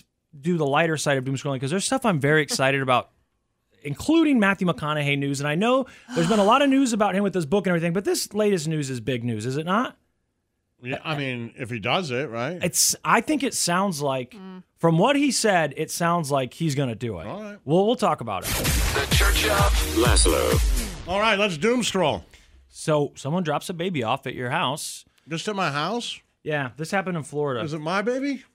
do the lighter side of doom scrolling, because there's stuff I'm very excited about, including Matthew McConaughey news. And I know there's been a lot of news about him with this book and everything, but this latest news is big news, is it not? Yeah, I mean, if he does it, right? I think it sounds like, from what he said, it sounds like he's going to do it. All right. We'll talk about it. The Church of Laszlo. All right, let's doom scroll. So someone drops a baby off at your house. Just at my house? Yeah, this happened in Florida. Is it my baby?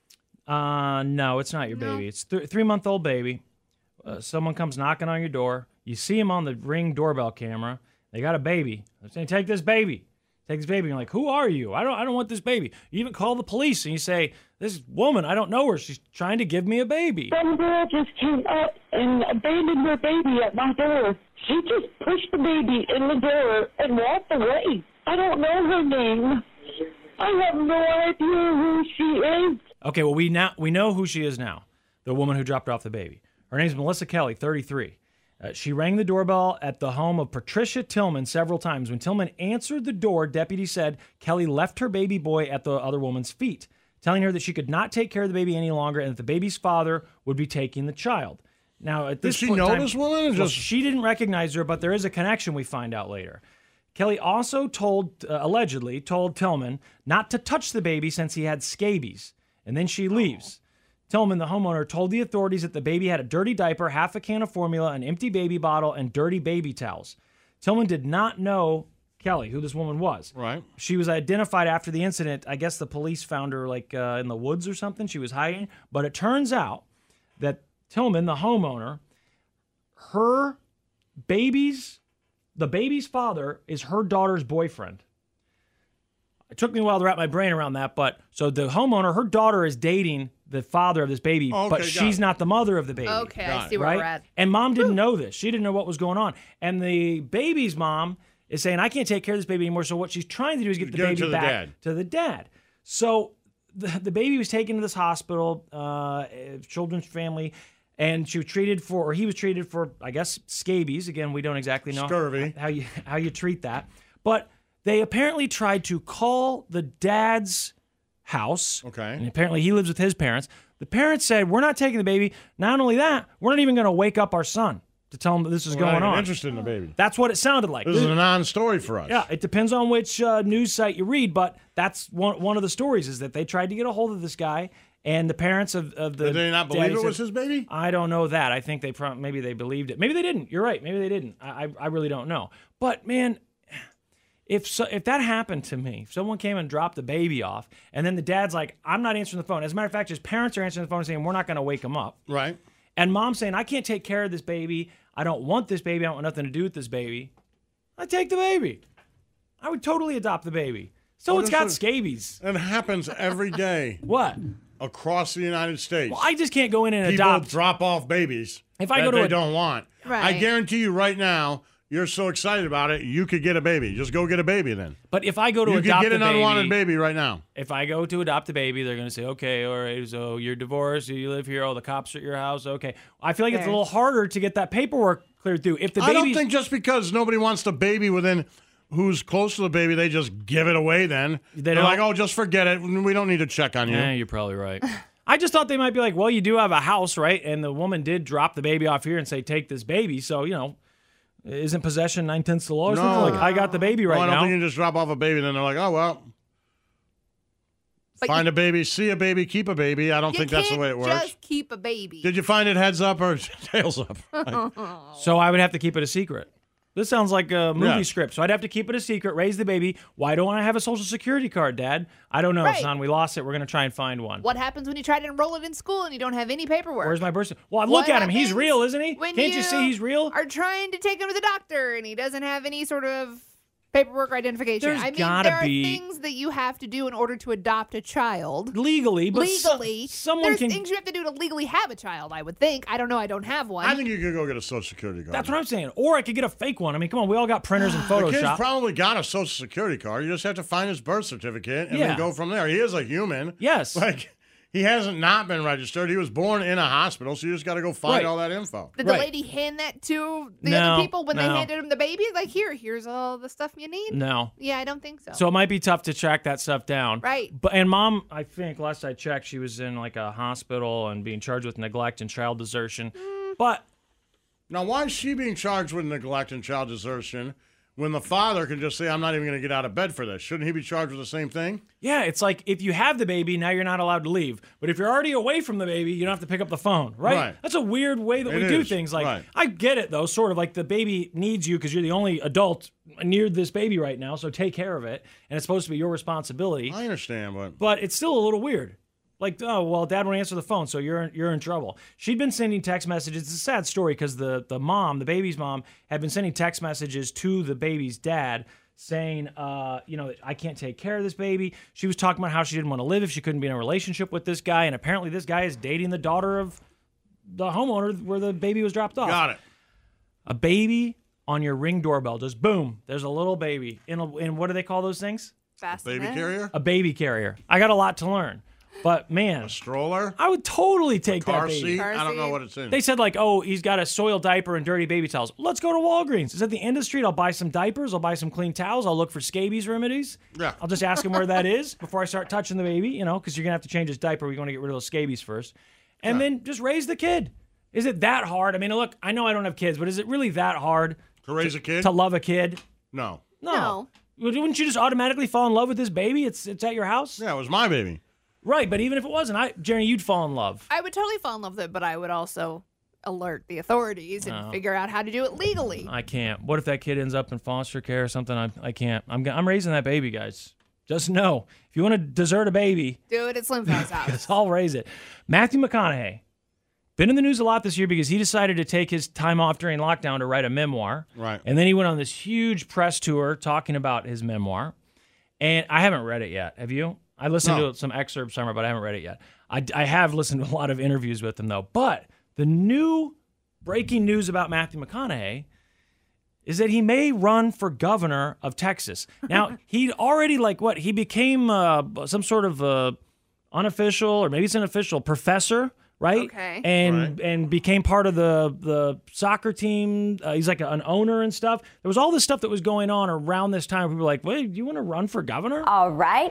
No, it's not your baby. It's 3-month-old baby. Someone comes knocking on your door. You see him on the Ring doorbell camera. They got a baby. They're saying, take this baby. Take this baby. You're like, who are you? I don't want this baby. You even call the police and you say, this woman, I don't know her. She's trying to give me a baby. Some girl just came up and abandoned her baby at my door. She just pushed the baby in the door and walked away. I don't know her name. I have no idea who she is. Okay, well, we know who she is now. The woman who dropped off the baby. Her name's Melissa Kelly, 33. She rang the doorbell at the home of Patricia Tillman several times. When Tillman answered the door, deputies said Kelly left her baby boy at the other woman's feet, telling her that she could not take care of the baby any longer and that the baby's father would be taking the child. Now, at this Did she point in know time, this woman? well, she didn't recognize her, but there is a connection we find out later. Kelly also allegedly told Tillman not to touch the baby since he had scabies, and then she leaves. Tillman, the homeowner, told the authorities that the baby had a dirty diaper, half a can of formula, an empty baby bottle, and dirty baby towels. Tillman did not know Kelly, who this woman was. Right. She was identified after the incident. I guess the police found her in the woods or something. She was hiding. But it turns out that Tillman, the homeowner, the baby's father is her daughter's boyfriend. It took me a while to wrap my brain around that, but so the homeowner, her daughter is dating the father of this baby, but she's not the mother of the baby. Okay, I see where we're at. And mom didn't know this. She didn't know what was going on. And the baby's mom is saying, I can't take care of this baby anymore. So what she's trying to do is get the baby back to the dad. So the baby was taken to this hospital, children's family, and he was treated for, I guess, scabies. Again, we don't exactly know scurvy. how you treat that. But they apparently tried to call the dad's house. Okay. And apparently he lives with his parents. The parents said, we're not taking the baby. Not only that, we're not even going to wake up our son to tell him that this is We're not going even on. interested in the baby. That's what it sounded like. This is a non-story for us. Yeah, it depends on which news site you read, but that's one of the stories is that they tried to get a hold of this guy, and the parents of the Did they not believe daddy it said- was his baby? I don't know that. I think maybe they believed it. Maybe they didn't. You're right. Maybe they didn't. I really don't know. But man, if that happened to me, if someone came and dropped the baby off, and then the dad's like, I'm not answering the phone. As a matter of fact, his parents are answering the phone and saying, we're not going to wake him up. Right. And mom's saying, I can't take care of this baby. I don't want this baby. I want nothing to do with this baby. I'd take the baby. I would totally adopt the baby. So Well, it's this got is- scabies. It happens every day. What? Across the United States. Well, I just can't go in and People adopt. drop off babies If I that go to they a- don't want. Right. I guarantee you right now, you're so excited about it, you could get a baby. Just go get a baby then. But if I go to You could adopt get a an baby, unwanted baby right now. If I go to adopt a baby, they're going to say, okay, all right, so you're divorced, you live here, oh, the cops are at your house, okay. I feel like it's a Fair. little harder to get that paperwork cleared through. If the I don't baby's- think just because nobody wants the baby within who's close to the baby, they just give it away then. They're don't? like, oh, just forget it. We don't need to check on you. Yeah, you're probably right. I just thought they might be like, well, you do have a house, right? And the woman did drop the baby off here and say, take this baby. So, isn't possession 9/10 the law or something? No. Like, I got the baby Well, right I don't now. think you just drop off a baby, then they're like, oh, well. But Find a baby, see a baby, keep a baby. I don't think that's the way it You works. can't just keep a baby. Did you find it heads up or tails up? So I would have to keep it a secret. This sounds like a movie Yeah. script. So I'd have to keep it a secret, raise the baby. Why don't I have a social security card, Dad? I don't know, Right. son. We lost it. We're going to try and find one. What happens when you try to enroll it in school and you don't have any paperwork? Where's my birth certificate? Well, What look at him. He's happens real, isn't he? when Can't you see he's real? Are trying to take him to the doctor and he doesn't have any sort of paperwork or identification. There's I mean, gotta there are be- things that you have to do in order to adopt a child. Legally, but legally, someone there's can. things you have to do to legally have a child. I would think. I don't know. I don't have one. I think you could go get a social security card. That's what I'm saying. Or I could get a fake one. I mean, come on. We all got printers and The kid's Photoshop. probably got a social security card. You just have to find his birth certificate and Yeah. then go from there. He is a human. Yes. Like, he hasn't not been registered. He was born in a hospital, so you just got to go find Right. all that info. Did the lady hand that to the No, other people when they no. handed him the baby? Like, here's all the stuff you need. No. Yeah, I don't think so. So it might be tough to track that stuff down. Right. But and mom, I think last I checked, she was in like a hospital and being charged with neglect and child desertion. But Now, why is she being charged with neglect and child desertion when the father can just say, I'm not even going to get out of bed for this? Shouldn't he be charged with the same thing? yeah, it's like if you have the baby, now you're not allowed to leave. But if you're already away from the baby, you don't have to pick up the phone, right? Right. That's a weird way that It we do is, things. Like right. I get it though, sort of like the baby needs you because you're the only adult near this baby right now, so take care of it, and it's supposed to be your responsibility. I understand, But it's still a little weird. Like, oh, well, Dad won't answer the phone, so you're in trouble. She'd been sending text messages. It's a sad story because the mom, the baby's mom, had been sending text messages to the baby's dad saying, I can't take care of this baby. She was talking about how she didn't want to live if she couldn't be in a relationship with this guy, and apparently this guy is dating the daughter of the homeowner where the baby was dropped off. Got it. A baby on your Ring doorbell, just boom, there's a little baby. In what do they call those things? Baby carrier? A baby carrier. I got a lot to learn. But man, A stroller? I would totally take that Car baby. seat? I don't know what it's in. They said like, oh, he's got a soiled diaper and dirty baby towels. Let's go to Walgreens. It's at the end of the street. I'll buy some diapers. I'll buy some clean towels. I'll look for scabies remedies. Yeah. I'll just ask him where that is before I start touching the baby, because you're going to have to change his diaper. We're going to get rid of those scabies first. And then just raise the kid. Is it that hard? I mean, look, I know I don't have kids, but is it really that hard To raise a kid? to love a kid? No. No. Wouldn't you just automatically fall in love with this baby? It's at your house? Yeah, it was my baby. Right, but even if it wasn't, Jeremy, you'd fall in love. I would totally fall in love with it, but I would also alert the authorities and No. figure out how to do it legally. I can't. What if that kid ends up in foster care or something? I can't. I'm raising that baby, guys. Just know, if you want to desert a baby, Do it at Slim Fast house. I'll raise it. Matthew McConaughey, been in the news a lot this year because he decided to take his time off during lockdown to write a memoir. Right. And then he went on this huge press tour talking about his memoir. And I haven't read it yet. Have you? I listened to some excerpts somewhere, but I haven't read it yet. I have listened to a lot of interviews with him, though. But the new breaking news about Matthew McConaughey is that he may run for governor of Texas. Now, he'd already, he became some sort of unofficial, or maybe it's an official, professor right? Okay. And became part of the soccer team. He's like an owner and stuff. There was all this stuff that was going on around this time. People were like, wait, you want to run for governor? All right.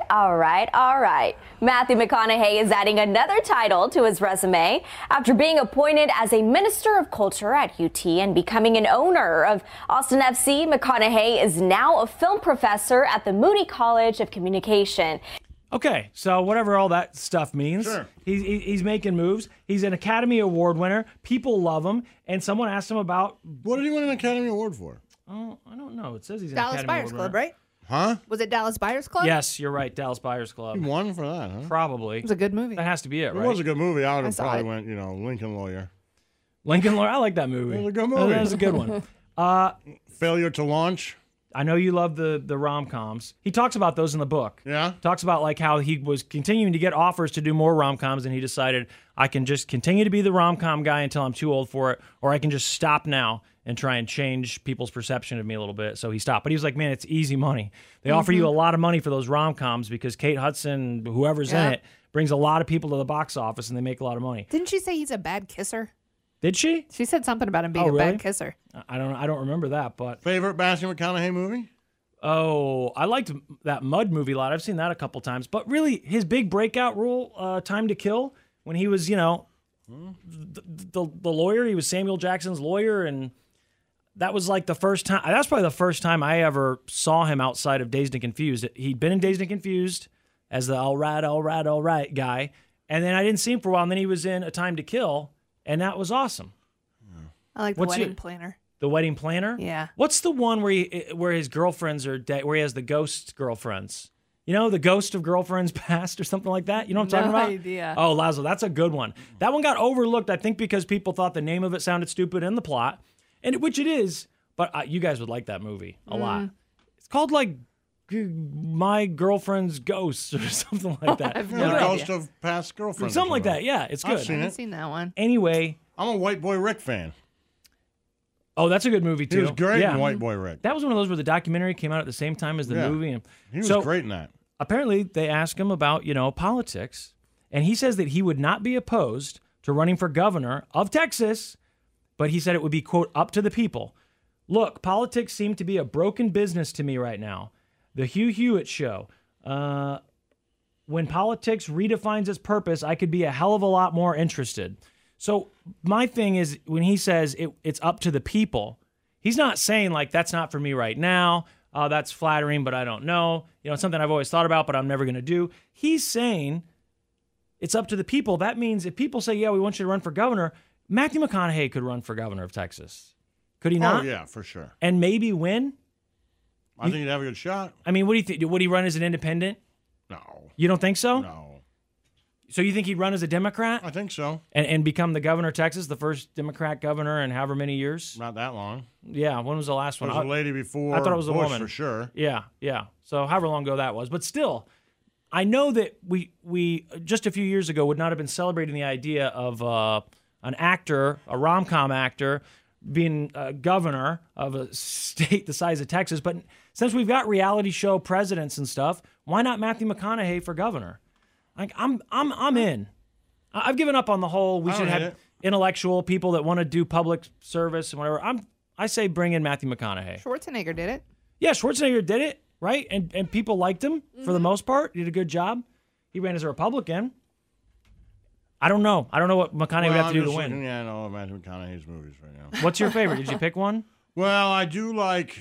Matthew McConaughey is adding another title to his resume after being appointed as a Minister of Culture at UT and becoming an owner of Austin FC. McConaughey is now a film professor at the Moody College of Communication. Okay, so whatever all that stuff means, Sure. he's making moves. He's an Academy Award winner. People love him. And someone asked him about... What did he win an Academy Award for? Oh, I don't know. It says he's an Dallas Academy Buyers Award Club, winner. right? Huh? Was it Dallas Buyers Club? Yes, you're right. Dallas Buyers Club. He won for that, huh? Probably. It was a good movie. That has to be it, It right? was a good movie. I would I have saw probably it. went, Lincoln Lawyer. Lincoln Lawyer. I like that movie. It was a good movie. That was a good one. Failure to Launch. I know you love the rom-coms. He talks about those in the book. Yeah? Talks about like how he was continuing to get offers to do more rom-coms, and he decided, I can just continue to be the rom-com guy until I'm too old for it, or I can just stop now and try and change people's perception of me a little bit. So he stopped. But he was like, man, it's easy money. They offer you a lot of money for those rom-coms because Kate Hudson, whoever's in it, brings a lot of people to the box office, and they make a lot of money. Didn't she say he's a bad kisser? Did she? She said something about him being Oh, a really? bad kisser. I don't remember that, but Favorite Matthew McConaughey movie? oh, I liked that Mud movie a lot. I've seen that a couple times. But really, his big breakout role, Time to Kill, when he was, the lawyer. He was Samuel Jackson's lawyer, and that was like the first time. That's probably the first time I ever saw him outside of Dazed and Confused. He'd been in Dazed and Confused as the all right guy, and then I didn't see him for a while. And then he was in A Time to Kill, and that was awesome. I like the What's wedding your- planner. The Wedding Planner? Yeah. What's the one where his girlfriends are where he has the ghost girlfriends? You know, the ghost of girlfriends past or something like that? You know what I'm talking No about? idea. Oh, Laszlo, that's a good one. That one got overlooked, I think, because people thought the name of it sounded stupid in the plot, which it is, but you guys would like that movie a lot. It's called, like, My Girlfriend's Ghost or something like that. I've The no idea. Ghost of Past Girlfriends. Something like that, yeah. It's good. I've seen I haven't it. seen that one. Anyway. I'm a White Boy Rick fan. Oh, that's a good movie, too. He was great yeah. in White Boy Rick. That was one of those where the documentary came out at the same time as the Yeah. movie. And He was so, great in that. apparently they asked him about, politics, and he says that he would not be opposed to running for governor of Texas, but he said it would be, quote, up to the people. Look, politics seem to be a broken business to me right now. The Hugh Hewitt show. When politics redefines its purpose, I could be a hell of a lot more interested. So my thing is, when he says it's up to the people, he's not saying like, that's not for me right now. That's flattering, but I don't know. It's something I've always thought about, but I'm never going to do. He's saying it's up to the people. That means if people say, yeah, we want you to run for governor, Matthew McConaughey could run for governor of Texas. Could he not? Oh, yeah, for sure. And maybe win? I think he'd have a good shot. I mean, what do you think? Would he run as an independent? No. You don't think so? No. So you think he'd run as a Democrat? I think so. And become the governor of Texas, the first Democrat governor in however many years? Not that long. Yeah, when was the last one? There was a lady before I thought it was a Bush woman. for sure. Yeah. So however long ago that was. But still, I know that we just a few years ago would not have been celebrating the idea of an actor, a rom-com actor, being a governor of a state the size of Texas. But since we've got reality show presidents and stuff, why not Matthew McConaughey for governor? Like I'm in. I've given up on the whole we I should don't hate have it. intellectual people that want to do public service and whatever. I say bring in Matthew McConaughey. Schwarzenegger did it. Yeah, Schwarzenegger did it, right? And people liked him for the most part. He did a good job. He ran as a Republican. I don't know. I don't know what McConaughey would have to do to win. Yeah, I know Matthew McConaughey's movies right now. What's your favorite? Did you pick one? Well, I do like.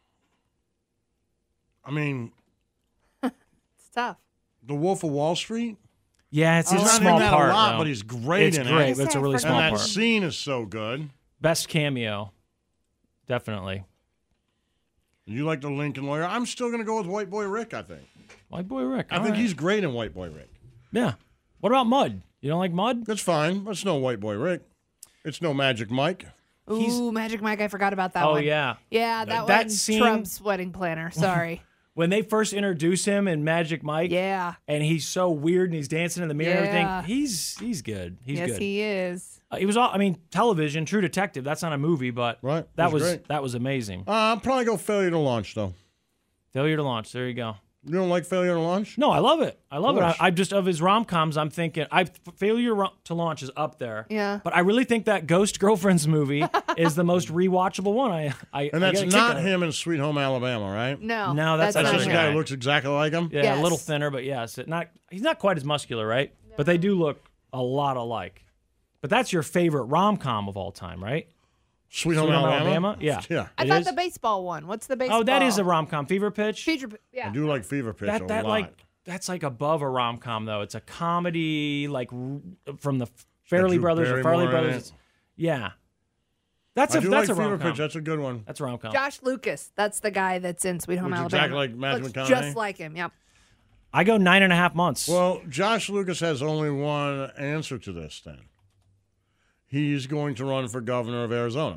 I mean, It's tough. The Wolf of Wall Street. Yeah, it's a He's not small in that part. a lot, though. but he's great it's in great, it. but it's a really small and that part. scene is so good. Best cameo. Definitely. You like the Lincoln Lawyer? I'm still going to go with White Boy Rick, I think. White Boy Rick. I think he's great in White Boy Rick. Yeah. What about Mud? You don't like Mud? That's fine. That's no White Boy Rick. It's no Magic Mike. Ooh, Magic Mike. I forgot about that one. Oh, yeah. Yeah, that That one. scene- Trump's wedding planner. Sorry. When they first introduce him in Magic Mike, Yeah. and he's so weird and he's dancing in the mirror and Yeah. everything, he's good. He's yes, good. he is. He was all, I mean, television, True Detective. That's not a movie, but Right. that He's was great. that was amazing. I'll probably go Failure to Launch, though. Failure to Launch. There you go. You don't like Failure to Launch? No, I love it. I love it. course. I just, of his rom-coms, I'm thinking, Failure to Launch is up there. Yeah. But I really think that Ghost Girlfriends movie is the most rewatchable one. And that's not him in Sweet Home Alabama, right? No. No, that's just another a guy who looks exactly like him? Yeah, Yes. a little thinner, but yes. He's not quite as muscular, right? No. But they do look a lot alike. But that's your favorite rom-com of all time, right? Sweet Home Alabama? Yeah. Yeah. I thought the baseball one. What's the baseball? Oh, that is a rom-com. Fever Pitch? Yeah. I do like Fever Pitch a lot. That's like above a rom-com, though. It's a comedy, like from the Farrelly Brothers or Farley Brothers. Yeah. That's I a do that's like a Fever rom-com. Pitch. That's a good one. That's a rom-com. Josh Lucas. That's the guy that's in Sweet Home Looks Alabama. exactly like Matthew Looks McConaughey? just like him. Yep. I go 9.5 months. Well, Josh Lucas has only one answer to this, then. He's going to run for governor of Arizona.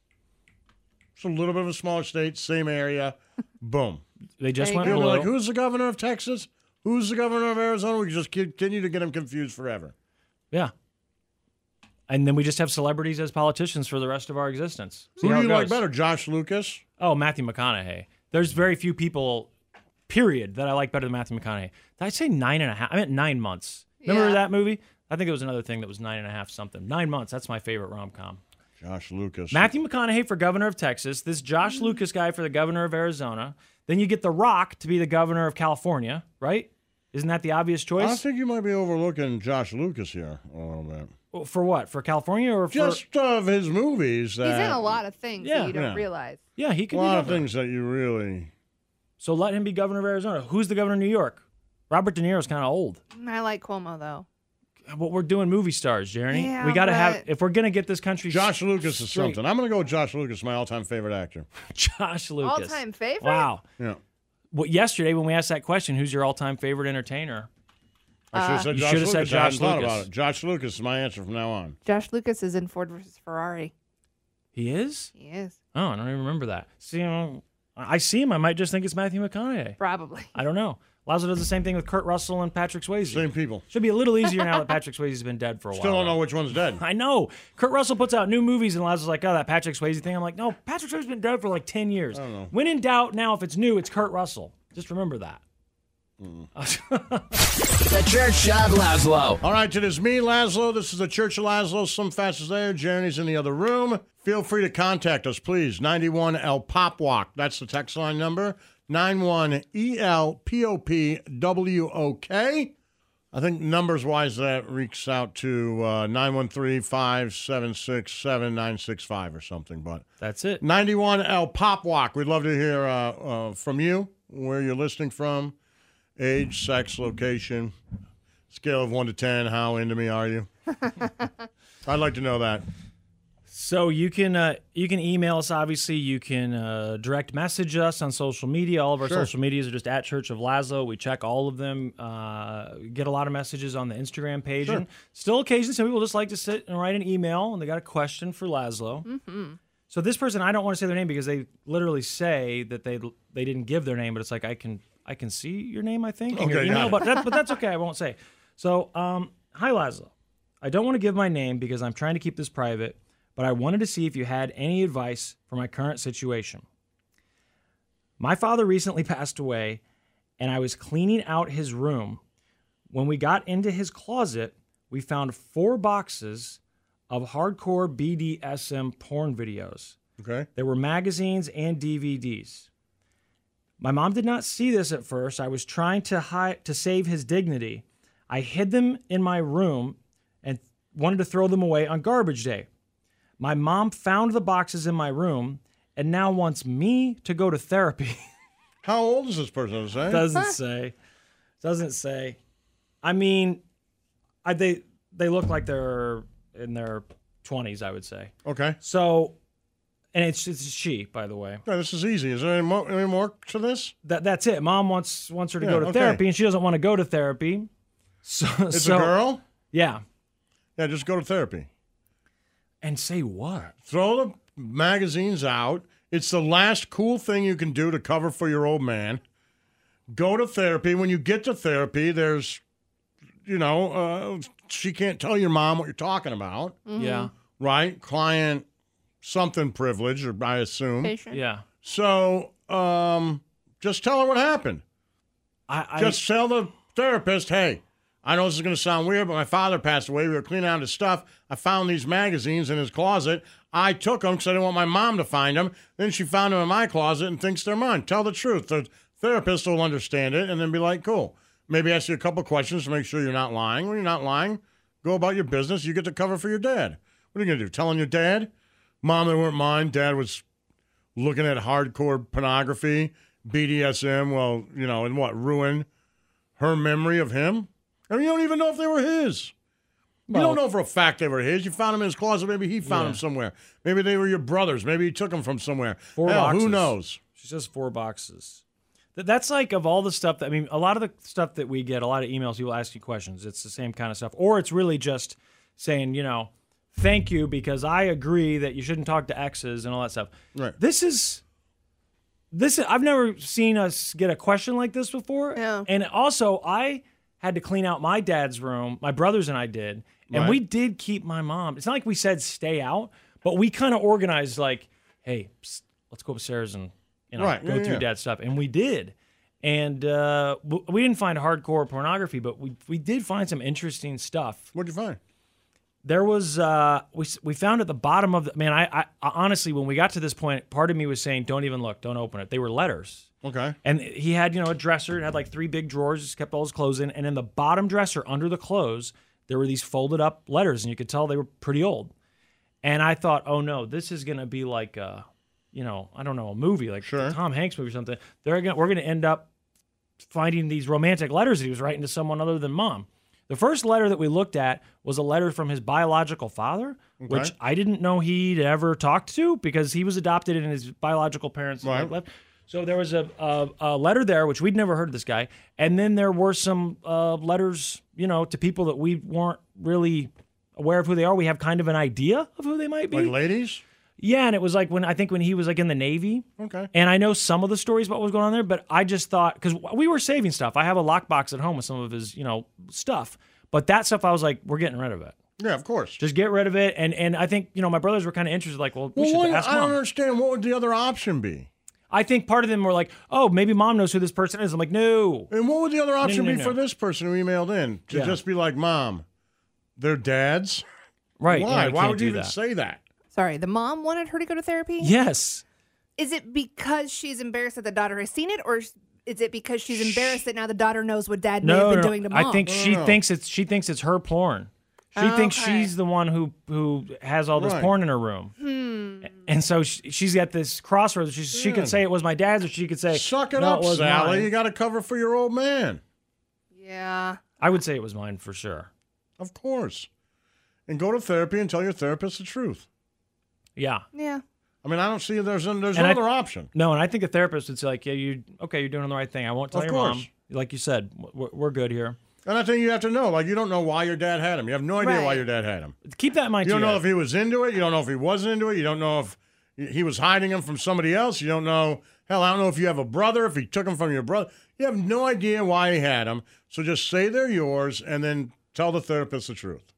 It's a little bit of a smaller state, same area. Boom. They just went People blue. are like, who's the governor of Texas? Who's the governor of Arizona? We just continue to get him confused forever. Yeah. And then we just have celebrities as politicians for the rest of our existence. See Who how do it you like goes. better, Josh Lucas? Oh, Matthew McConaughey. There's very few people, period, that I like better than Matthew McConaughey. Did I say 9.5? I meant 9 months. Remember Yeah. that movie? I think it was another thing that was 9.5 something. 9 months. That's my favorite rom-com. Josh Lucas. Matthew McConaughey for governor of Texas. This Josh Lucas guy for the governor of Arizona. Then you get The Rock to be the governor of California, right? Isn't that the obvious choice? I think you might be overlooking Josh Lucas here a little bit. For what? For California or for... Just of his movies. He's in a lot of things that you don't realize. Yeah, he could A be lot of governor. things that you really... So let him be governor of Arizona. Who's the governor of New York? Robert De Niro's kind of old. I like Cuomo, though. But we're doing movie stars, Jeremy. Yeah, we got to but- have, if we're going to get this country Josh Lucas is straight. something. I'm going to go with Josh Lucas, my all-time favorite actor. Josh Lucas. All-time favorite? Wow. Yeah. Well, yesterday when we asked that question, who's your all-time favorite entertainer? I should have said You Josh should have Lucas. said I Josh hadn't thought Lucas. about it. Josh Lucas is my answer from now on. Josh Lucas is in Ford versus Ferrari. He is? He is. Oh, I don't even remember that. See, I see him. I might just think it's Matthew McConaughey. Probably. I don't know. Lazo does the same thing with Kurt Russell and Patrick Swayze. Same people. Should be a little easier now that Patrick Swayze's been dead for a Still while. don't know which one's dead. I know. Kurt Russell puts out new movies, and Lazo's like, oh, that Patrick Swayze thing. I'm like, no, Patrick Swayze's been dead for like 10 years. I don't know. When in doubt, now if it's new, it's Kurt Russell. Just remember that. The Church of Laszlo. All right, it is me, Laszlo. This is the Church of Laszlo. Some fast is there. Jeremy's in the other room. Feel free to contact us, please. 91 El Pop Walk. That's the text line number. 91ELPOPWOK. I think numbers-wise that reeks out to 913-576-7965 or something. But that's it. 91 El Pop Walk. We'd love to hear from you, where you're listening from, age, sex, location, scale of 1 to 10. How into me are you? I'd like to know that. So you can email us, obviously. You can direct message us on social media. All of our Sure. social medias are just at Church of Laszlo. We check all of them. Get a lot of messages on the Instagram page. Sure. And still occasionally some people just like to sit and write an email, and they got a question for Laszlo. Mm-hmm. So this person, I don't want to say their name because they literally say that they didn't give their name, but it's like I can see your name, I think, in your Okay, email, got it. but that's okay. I won't say. So, hi Laszlo. I don't want to give my name because I'm trying to keep this private, but I wanted to see if you had any advice for my current situation. My father recently passed away, and I was cleaning out his room. When we got into his closet, we found 4 boxes of hardcore BDSM porn videos. Okay. There were magazines and DVDs. My mom did not see this at first. I was trying to save his dignity. I hid them in my room and wanted to throw them away on garbage day. My mom found the boxes in my room and now wants me to go to therapy. How old is this person? Does it say? Doesn't say. Doesn't say. I mean, they look like they're in their 20s, I would say. Okay. So, and it's she, by the way. Yeah, this is easy. Is there any more to this? That's it. Mom wants her to Yeah, go to okay. therapy, and she doesn't want to go to therapy. So It's a girl? Yeah. Yeah, just go to therapy. And say what? Throw the magazines out. It's the last cool thing you can do to cover for your old man. Go to therapy. When you get to therapy, there's, she can't tell your mom what you're talking about. Mhm. Yeah. Right? Client something privilege, or I assume. Patient. Yeah. So just tell her what happened. Just tell the therapist, hey, I know this is going to sound weird, but my father passed away. We were cleaning out his stuff. I found these magazines in his closet. I took them because I didn't want my mom to find them. Then she found them in my closet and thinks they're mine. Tell the truth. The therapist will understand it and then be like, cool. Maybe ask you a couple questions to make sure you're not lying. When you're not lying, go about your business. You get to cover for your dad. What are you going to do? Telling your dad? Mom, they weren't mine. Dad was looking at hardcore pornography, BDSM, well, and what, ruin her memory of him? I mean, you don't even know if they were his. You don't know for a fact they were his. You found them in his closet. Maybe he found them somewhere. Maybe they were your brothers. Maybe he took them from somewhere. 4 boxes. Who knows? She says 4 boxes. That's like of all the stuff that, a lot of the stuff that we get, a lot of emails, people ask you questions. It's the same kind of stuff. Or it's really just saying, thank you because I agree that you shouldn't talk to exes and all that stuff. Right. This is I've never seen us get a question like this before. Yeah. And also, I had to clean out my dad's room. My brothers and I did. And we did keep my mom. It's not like we said stay out, but we kind of organized like, hey, let's go upstairs and go through dad's stuff. And we did. And we didn't find hardcore pornography, but we did find some interesting stuff. What'd you find? There was we found at the bottom of the I honestly, when we got to this point, part of me was saying, don't even look, don't open it. They were letters. Okay. And he had, a dresser. It had like 3 big drawers. Just kept all his clothes in. And in the bottom dresser, under the clothes, there were these folded up letters, and you could tell they were pretty old. And I thought, oh no, this is gonna be like a, I don't know, a movie, like a Tom Hanks movie or something. We're gonna end up finding these romantic letters that he was writing to someone other than mom. The first letter that we looked at was a letter from his biological father, which I didn't know he'd ever talked to because he was adopted and his biological parents left. So there was a letter there, which we'd never heard of this guy. And then there were some letters, to people that we weren't really aware of who they are. We have kind of an idea of who they might be. Like ladies? Yeah, and it was like when he was like in the Navy. Okay. And I know some of the stories about what was going on there, but I just thought, because we were saving stuff. I have a lockbox at home with some of his, stuff. But that stuff, I was like, we're getting rid of it. Yeah, of course. Just get rid of it. And I think, my brothers were kind of interested, like, we should ask mom. I don't understand. What would the other option be? I think part of them were like, oh, maybe mom knows who this person is. I'm like, no. And what would the other option be for this person who emailed in? To just be like, Mom, they're dads? Right. Why? Why would you even say that? Sorry, the mom wanted her to go to therapy? Yes. Is it because she's embarrassed that the daughter has seen it, or is it because she's embarrassed that now the daughter knows what dad may have been doing to mom? I think she thinks it's her porn. She thinks she's the one who has all this porn in her room. And so she's got this crossroads. She could say it was my dad's, or she could say, suck it up, Sally. Mine. You got to cover for your old man. Yeah. I would say it was mine for sure. Of course. And go to therapy and tell your therapist the truth. Yeah. Yeah. I mean, I don't see there's no other option. No, and I think a therapist would say, like, yeah, you're doing the right thing. I won't tell your mom. Like you said, we're good here. And I think you have to know, like, you don't know why your dad had him. You have no idea why your dad had him. Keep that in mind, You don't know if he was into it. You don't know if he wasn't into it. You don't know if he was hiding him from somebody else. You don't know. Hell, I don't know if you have a brother, if he took him from your brother. You have no idea why he had him. So just say they're yours and then tell the therapist the truth.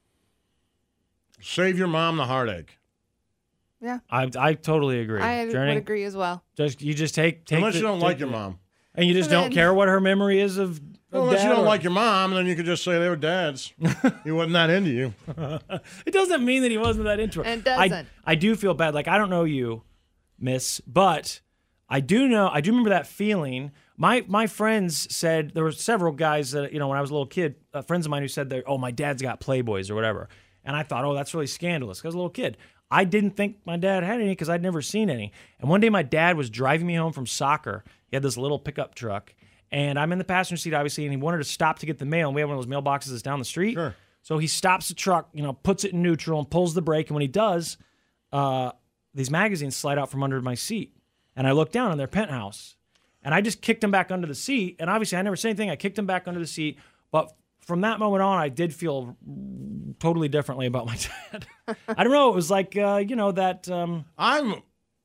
Save your mom the heartache. Yeah. I totally agree. I would agree as well. You just take unless you don't like your mom. And you just don't care what her memory is of unless you don't like your mom, then you could just say they were dads. He wasn't that into you. It doesn't mean that he wasn't that into her. It doesn't. I do feel bad. Like, I don't know you, miss, but I do remember that feeling. My friends said, there were several guys that, when I was a little kid, friends of mine who said, my dad's got Playboys or whatever. And I thought, that's really scandalous because I was a little kid. I didn't think my dad had any because I'd never seen any. And one day my dad was driving me home from soccer. He had this little pickup truck. And I'm in the passenger seat, obviously, and he wanted to stop to get the mail. And we have one of those mailboxes that's down the street. Sure. So he stops the truck, puts it in neutral and pulls the brake. And when he does, these magazines slide out from under my seat. And I look down on their penthouse. And I just kicked him back under the seat. And obviously, I never said anything. I kicked him back under the seat. But from that moment on, I did feel totally differently about my dad. I don't know. It was like, that... I'm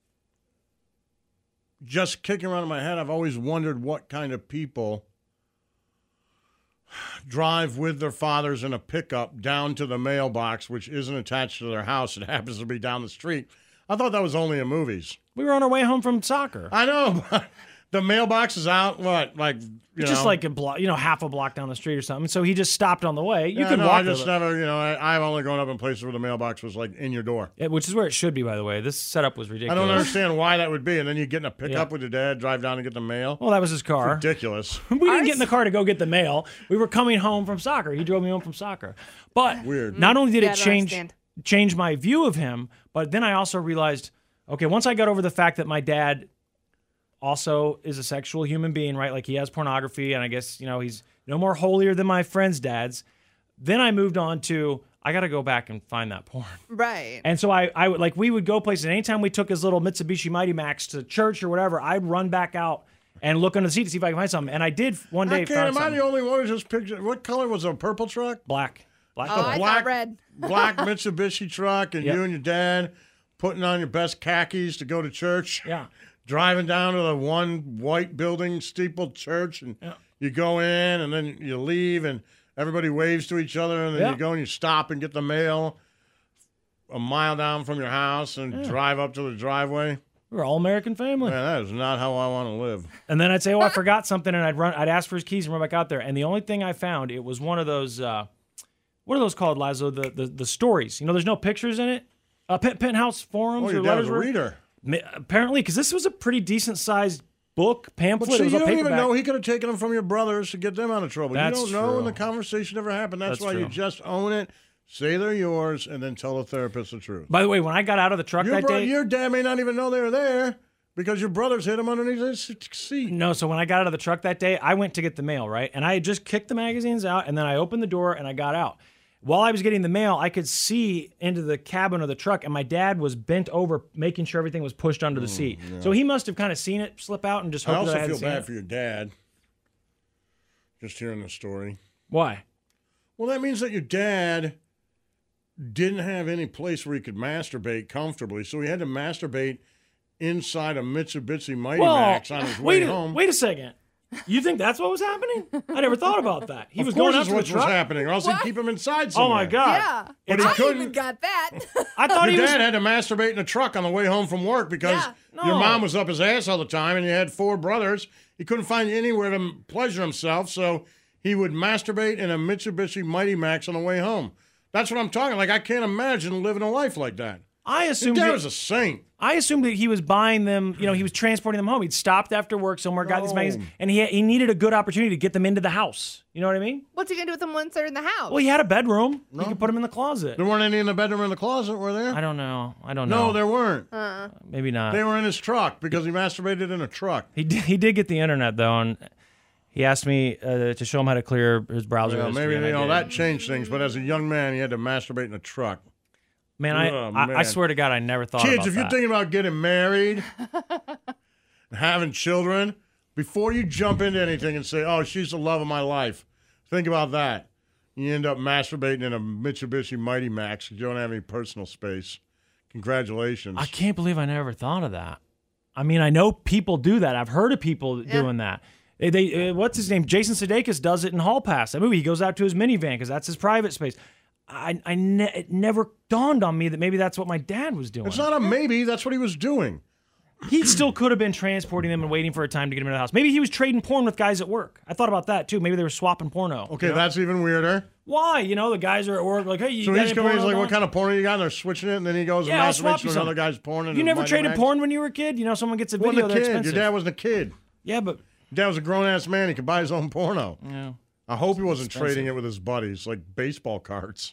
just kicking around in my head. I've always wondered what kind of people drive with their fathers in a pickup down to the mailbox, which isn't attached to their house. It happens to be down the street. I thought that was only in movies. We were on our way home from soccer. I know, The mailbox is out, just like a block, half a block down the street or something. So he just stopped on the way. You can walk. I just never, I've only grown up in places where the mailbox was like in your door. Yeah, which is where it should be, by the way. This setup was ridiculous. I don't understand why that would be. And then you get in a pickup with your dad, drive down and get the mail. Well, that was his car. It's ridiculous. We didn't get in the car to go get the mail. We were coming home from soccer. He drove me home from soccer. But weird. Not only did it change my view of him, but then I also realized, okay, once I got over the fact that my dad also is a sexual human being, right? Like he has pornography, and I guess, he's no more holier than my friends' dads. Then I moved on to, I got to go back and find that porn. Right. And so I would, we would go places. Anytime we took his little Mitsubishi Mighty Max to church or whatever, I'd run back out and look under the seat to see if I can find something. And I did one day. Am I the only one who just pictured? What color was a purple truck? Black. I thought red. Black Mitsubishi truck, and you and your dad putting on your best khakis to go to church. Yeah. Driving down to the one white building steepled church, and you go in, and then you leave, and everybody waves to each other, and then you go and you stop and get the mail a mile down from your house and drive up to the driveway. We're all American family. Man, that is not how I want to live. And then I'd say, I forgot something, and I'd ask for his keys and run back out there. And the only thing I found, it was one of those, what are those called, Lazo? The stories. There's no pictures in it. Penthouse forums. Oh, your dad was a reader. Apparently, because this was a pretty decent-sized book, pamphlet. But see, it was you a don't paperback. even know he could have taken them from your brothers to get them out of trouble. That's you don't know true. when the conversation never happened. That's why true. you just own it, say they're yours, and then tell the therapist the truth. By the way, when I got out of the truck that day... Your dad may not even know they were there because your brothers hit him underneath his seat. No, so when I got out of the truck that day, I went to get the mail, right? And I had just kicked the magazines out, and then I opened the door, and I got out. While I was getting the mail, I could see into the cabin of the truck, and my dad was bent over, making sure everything was pushed under the seat. Yeah. So he must have kind of seen it slip out and just hoped that I also hadn't feel seen bad it. for your dad, just hearing the story. Why? Well, that means that your dad didn't have any place where he could masturbate comfortably, so he had to masturbate inside a Mitsubishi Mighty Max on his way home. Wait a second. You think that's what was happening? I never thought about that. He Of was course going out that's to the what truck. was happening, or else he'd keep him inside Oh somewhere. my God! Yeah. But he I couldn't. even got that. I thought Your dad had to masturbate in a truck on the way home from work because your mom was up his ass all the time, and you had 4 brothers. He couldn't find anywhere to pleasure himself, so he would masturbate in a Mitsubishi Mighty Max on the way home. That's what I'm talking. Like, I can't imagine living a life like that. I assumed Your dad was a saint. I assumed that he was buying them, he was transporting them home. He'd stopped after work somewhere, got these magazines, and he needed a good opportunity to get them into the house. You know what I mean? What's he going to do with them once they're in the house? Well, he had a bedroom. He could put them in the closet. There weren't any in the bedroom or in the closet, were there? I don't know. No, there weren't. Maybe not. They were in his truck because he masturbated in a truck. He did get the internet, though, and he asked me to show him how to clear his browser Well, history. maybe and I did. that changed things, but as a young man, he had to masturbate in a truck. Man, Oh, I swear to God, I never thought Kids, about if you're that. thinking about getting married, having children, before you jump into anything and say, oh, she's the love of my life, think about that. You end up masturbating in a Mitsubishi Mighty Max because you don't have any personal space. Congratulations. I can't believe I never thought of that. I mean, I know people do that. I've heard of people doing that. What's his name? Jason Sudeikis does it in Hall Pass. That movie, he goes out to his minivan because that's his private space. It never dawned on me that maybe that's what my dad was doing. It's not a maybe. That's what he was doing. He still could have been transporting them and waiting for a time to get them into the house. Maybe he was trading porn with guys at work. I thought about that, too. Maybe they were swapping porno. Okay, that's even weirder. Why? The guys are at work like, hey, you So got he's any coming, he's porno like, going? what kind of porn you got? And they're switching it, and then he goes and I'll swap masturbates you to some. another guy's porn. You never traded porn when you were a kid? Someone gets a video, Wasn't a they're kid. expensive. Your dad wasn't a kid. Yeah, but... Your dad was a grown-ass man. He could buy his own porno. Yeah. I hope he wasn't Expensive. trading it with his buddies, like baseball cards.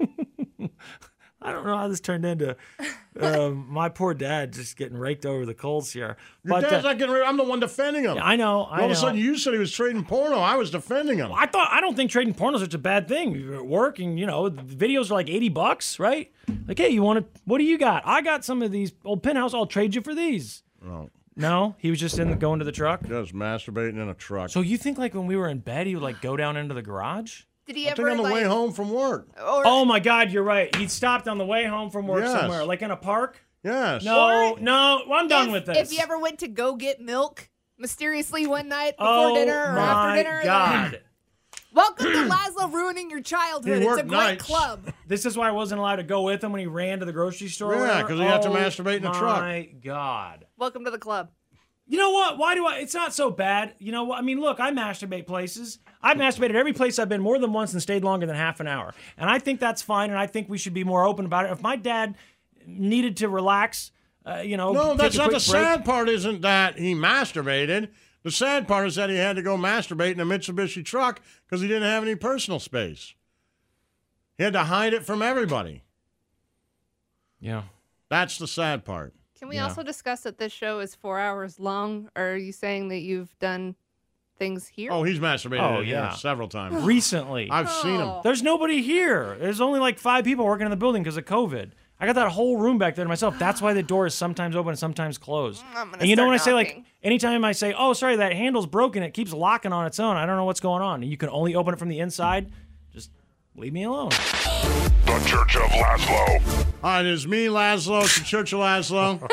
I don't know how this turned into my poor dad just getting raked over the coals here. Your dad's not getting rid. I'm the one defending him. Yeah, I know. All of a sudden, you said he was trading porno. I was defending him. I don't think trading porno is such a bad thing. You're at work and, the videos are like $80, right? Like, hey, what do you got? I got some of these old Penthouse. I'll trade you for these. No, he was just going to the truck? Just masturbating in a truck. So you think like when we were in bed, he would go down into the garage? Did he I think ever on the way home from work. Oh my God, you're right. He stopped on the way home from work Yes. somewhere, like in a park? Yes. No, I'm done with this. If you ever went to go get milk mysteriously one night before dinner or after dinner. God. Welcome to Laszlo ruining your childhood. He It's a worked great nights. club. This is why I wasn't allowed to go with him when he ran to the grocery store. or Yeah, whatever. 'cause he had to masturbate in the truck. My God. Welcome to the club. You know what? Why do I? It's not so bad. You know what? I mean, look, I masturbate places. I've masturbated every place I've been more than once and stayed longer than half an hour. And I think that's fine, and I think we should be more open about it. If my dad needed to relax, No, that's not the sad part, isn't that he masturbated. The sad part is that he had to go masturbate in a Mitsubishi truck because he didn't have any personal space. He had to hide it from everybody. Yeah. That's the sad part. Can we also discuss that this show is 4 hours long? Or are you saying that you've done things here? Oh, he's masturbated in here yeah. several times. Recently. I've seen him. There's nobody here. There's only like 5 people working in the building because of COVID. I got that whole room back there to myself. That's why the door is sometimes open and sometimes closed. And you know when I say, like, anytime I say, oh, sorry, that handle's broken, it keeps locking on its own. I don't know what's going on. And you can only open it from the inside. Just leave me alone. The Church of Laszlo. All right, it's me, Laszlo. It's the Church of Laszlo.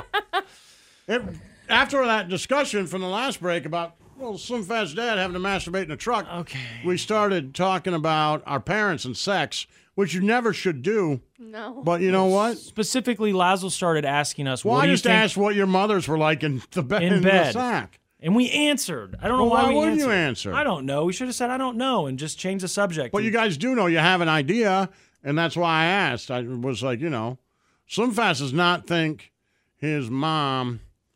After that discussion from the last break about Slim Fat's dad having to masturbate in a truck, we started talking about our parents and sex, which you never should do. No. But you know what? Specifically, Laszlo started asking us, well, what I do you just think asked what your mothers were like in the bed. In the sack. And we answered. I don't know Well, why why we would you answered. answer? I don't know. We should have said, I don't know, and just change the subject. But you guys do know you have an idea, and that's why I asked. I was like, Slim Fast does not think his mom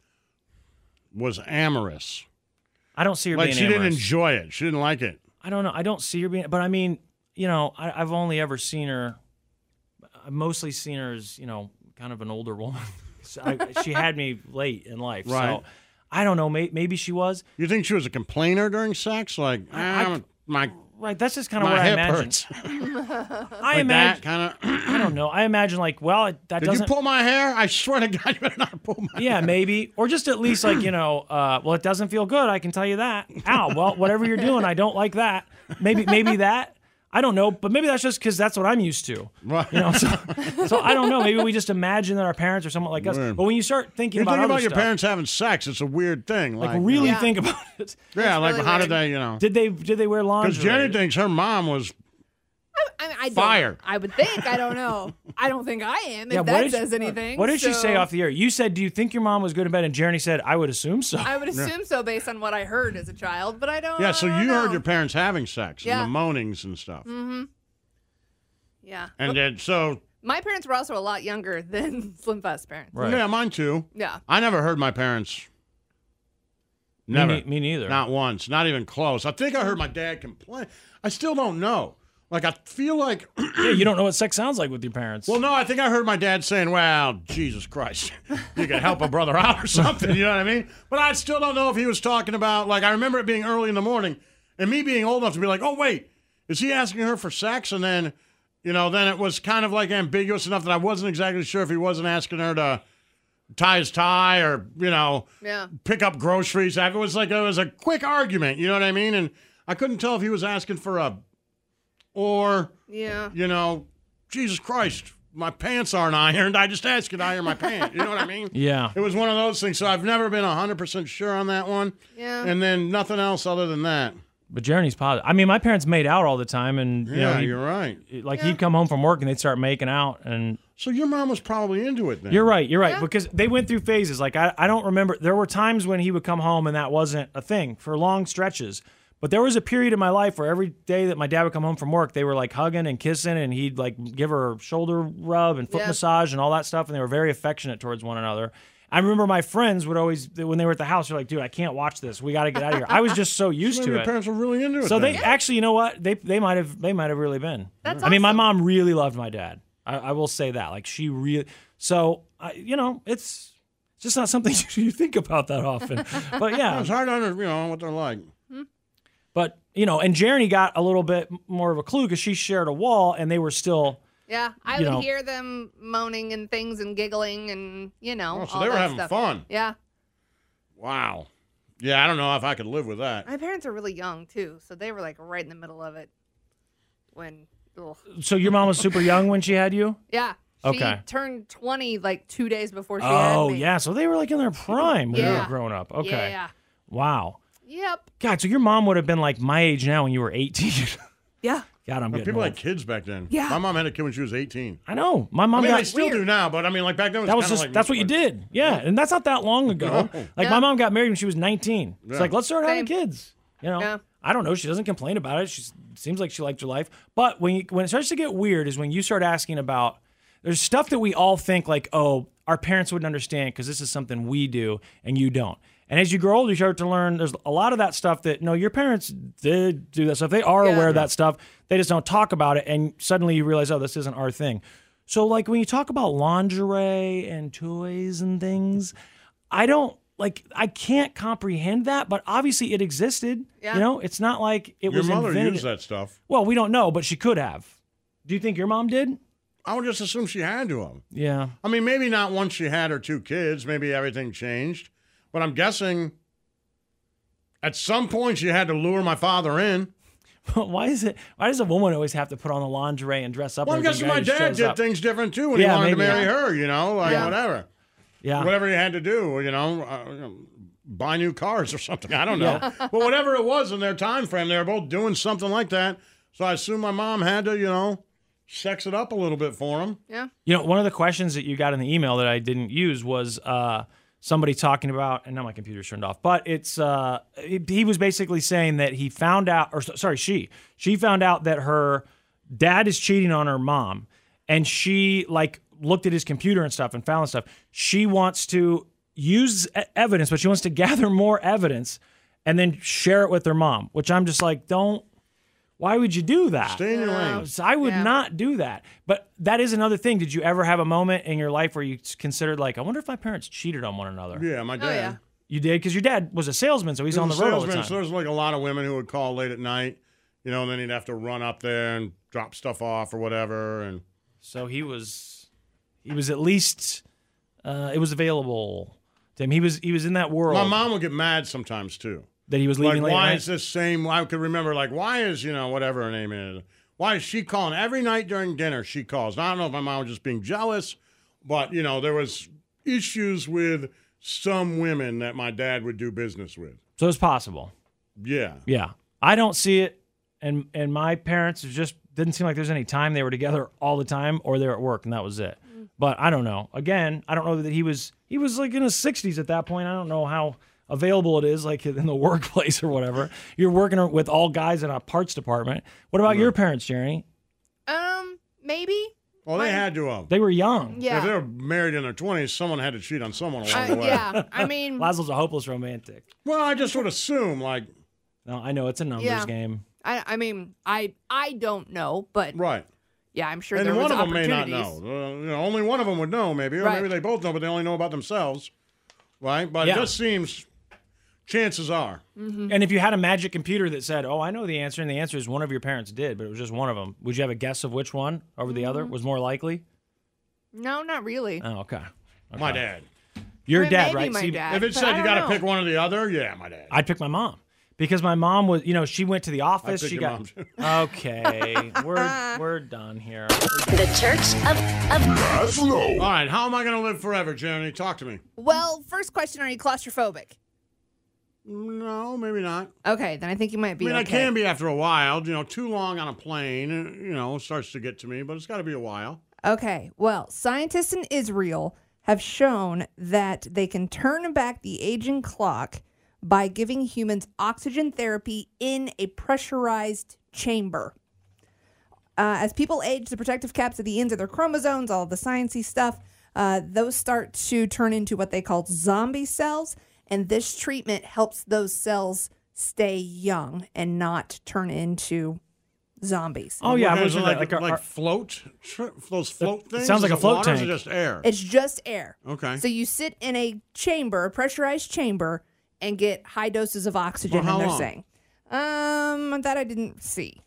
was amorous. I don't see her like being she didn't amorous. enjoy it. She didn't like it. I don't know. I don't see her being, but I mean, I've only ever seen her. I've mostly seen her as, kind of an older woman. She had me late in life, Right. so I don't know. Maybe she was. You think she was a complainer during sex? Like, my right. That's just kind of my what I hip imagine. hurts. I imagine that kind of. I don't know. I imagine that Did doesn't. you pull my hair? I swear to God, you better not pull my Yeah, hair. maybe. Or just at least like, well, it doesn't feel good. I can tell you that. Ow, well, whatever you're doing, I don't like that. Maybe that. I don't know, but maybe that's just because that's what I'm used to. Right. So I don't know. Maybe we just imagine that our parents are somewhat like us. Weird. But when you start thinking You about think other about your stuff, parents having sex, it's a weird thing. like really think about it. Yeah, like really how weird. did they, Did they wear lingerie? Because Jenny thinks her mom was I don't- fire. I would think. I don't know. I don't think I am, Yeah, if what that did says anything. What did she say so off the air? You said, do you think your mom was good in bed? And Jeremy said, I would assume so. I would assume so based on what I heard as a child, but I don't Yeah, so I don't you know. heard your parents having sex Yeah. and the moanings and stuff. Mm-hmm. Yeah. And then, so, My parents were also a lot younger than Slim Fast's parents. yeah, mine too. Yeah. I never heard my parents. Never. Me neither. Not once. Not even close. I think I heard my dad complain. I still don't know. Like, I feel like. Yeah, you don't know what sex sounds like with your parents. Well, no, I think I heard my dad saying, well, Jesus Christ, you can help a brother out or something, you know what I mean? But I still don't know if he was talking about, like, I remember it being early in the morning and me being old enough to be like, oh, wait, is he asking her for sex? And then, then it was kind of like ambiguous enough that I wasn't exactly sure if he wasn't asking her to tie his tie or, Yeah. pick up groceries. It was a quick argument, you know what I mean? And I couldn't tell if he was asking for Yeah. Jesus Christ, my pants aren't ironed. I just asked you to iron my pants. You know what I mean? Yeah. It was one of those things. So I've never been 100% sure on that one. Yeah. And then nothing else other than that. But Jeremy's positive. I mean, my parents made out all the time, and You're right. Like he'd come home from work and they'd start making out, and So your mom was probably into it then. You're right, because they went through phases. Like I don't remember. There were times when he would come home and that wasn't a thing for long stretches. But there was a period in my life where every day that my dad would come home from work, they were like hugging and kissing, and he'd like give her a shoulder rub and foot massage and all that stuff, and they were very affectionate towards one another. I remember my friends would always, when they were at the house, they're like, dude, I can't watch this. We got to get out of here. I was just so used Maybe to your it. parents were really into it So then. they actually, you know what? They might have really been. That's I mean, my awesome. mom really loved my dad. I will say that. Like she really. So it's just not something you think about that often. But yeah, It's hard to understand, what they're like. but and Jeremy got a little bit more of a clue because she shared a wall and they were still. Yeah, I You would know. hear them moaning and things and giggling and, Oh, so all they were that having stuff. fun. Yeah. Wow. Yeah, I don't know if I could live with that. My parents are really young, too, so they were, like, right in the middle of it when, ugh. So your mom was super young when she had you? Yeah. She Okay. turned 20, like, 2 days before she had Oh me. yeah, so they were like in their prime when you Yeah. were growing up. Okay. Yeah. Wow. Yep. God, so your mom would have been like my age now when you were 18. Yeah. God, I'm getting People old. had kids back then. Yeah. My mom had a kid when she was 18. I know. My mom I mean, got they still do now, but I mean, like back then, it was that was kinda just like, that's what you did. Yeah, and that's not that long ago. No. Like my mom got married when she was 19. It's Yeah. like let's start having Same. kids. You know, Yeah. I don't know. She doesn't complain about it. She seems like she liked her life. But when it starts to get weird is when you start asking about there's stuff that we all think like, oh, our parents wouldn't understand because this is something we do and you don't. And as you grow older, you start to learn there's a lot of that stuff that, no, your parents did do that stuff. They are aware of that stuff. They just don't talk about it. And suddenly you realize, oh, this isn't our thing. So, like, when you talk about lingerie and toys and things, I can't comprehend that. But obviously it existed. Yeah. You know, it's not like it was Your mother invented. used that stuff. Well, we don't know, but she could have. Do you think your mom did? I would just assume she had to have. Yeah. I mean, maybe not once she had her 2 kids. Maybe everything changed. But I'm guessing at some point she had to lure my father in. Why does a woman always have to put on the lingerie and dress up? Well, I'm every guessing guy my who dad shows did up? things different too when he Yeah, wanted to maybe. marry her, you know, like whatever. Yeah. Whatever he had to do, you know, buy new cars or something. I don't know. But whatever it was in their time frame, they were both doing something like that. So I assume my mom had to, you know, sex it up a little bit for him. Yeah. You know, one of the questions that you got in the email that I didn't use was somebody talking about, and now my computer's turned off, but it's he was basically saying that he found out, or sorry, she found out that her dad is cheating on her mom, and she like looked at his computer and stuff and found stuff. She wants to use evidence, but she wants to gather more evidence and then share it with her mom, which I'm just like, why would you do that? Stay in your lane. So I would not do that. But that is another thing. Did you ever have a moment in your life where you considered like, I wonder if my parents cheated on one another? Yeah, my dad. yeah. You did? Because your dad was a salesman, so he's on the road all the time. So there's like a lot of women who would call late at night, you know, and then he'd have to run up there and drop stuff off or whatever. And so he was at least, it was available to him. He was in that world. my mom would get mad sometimes too. That he was leaving like, late at why night? is this same? I could remember, like, why is, you know, whatever her name is, why is she calling every night during dinner? She calls. Now, I don't know if my mom was just being jealous, but you know, there was issues with some women that my dad would do business with. So it's possible. Yeah. Yeah. I don't see it, and my parents just didn't seem like there's any time they were together all the time, or they were at work, and that was it. But I don't know. Again, I don't know that he was like in his 60s at that point. I don't know how available it is, like in the workplace or whatever. You're working with all guys in a parts department. What about your parents, Jerry? Maybe. Well, they had to have. They were young. Yeah. If they were married in their 20s, someone had to cheat on someone along the way. Yeah. I mean, Laszlo's a hopeless romantic. Well, I just would assume, like. No, I know it's a numbers game. I mean, I don't know, but Right. yeah, I'm sure And there one was of them may not opportunities. know. You know. Only one of them would know, maybe. Or Right. maybe they both know, but they only know about themselves. Right? But Yeah. it just seems, chances are. Mm-hmm. And if you had a magic computer that said, oh, I know the answer, and the answer is one of your parents did, but it was just one of them, would you have a guess of which one over the other was more likely? No, not really. Oh, okay. My dad. Your Maybe dad, my right? See, dad. If it but said I you don't got to know. pick one or the other, yeah, my dad. I'd pick my mom. Because my mom was, you know, she went to the office. pick She your got mom, too. okay. We're done here. The Church of Laszlo. All right, how am I going to live forever, Jeremy? Talk to me. Well, first question, are you claustrophobic? No, maybe not. Okay, then I think you might be I mean, I okay. can be after a while. You know, too long on a plane, you know, starts to get to me, but it's got to be a while. Okay, well, scientists in Israel have shown that they can turn back the aging clock by giving humans oxygen therapy in a pressurized chamber. As people age, the protective caps at the ends of their chromosomes, all the sciencey stuff, those start to turn into what they call zombie cells, and this treatment helps those cells stay young and not turn into zombies. Oh, yeah. What I was kind of like float? Those float things? sounds like Is a it float water or is it tank. just air? It's just air. Okay. So you sit in a chamber, a pressurized chamber, and get high doses of oxygen, For how and they're long? saying. That I didn't see.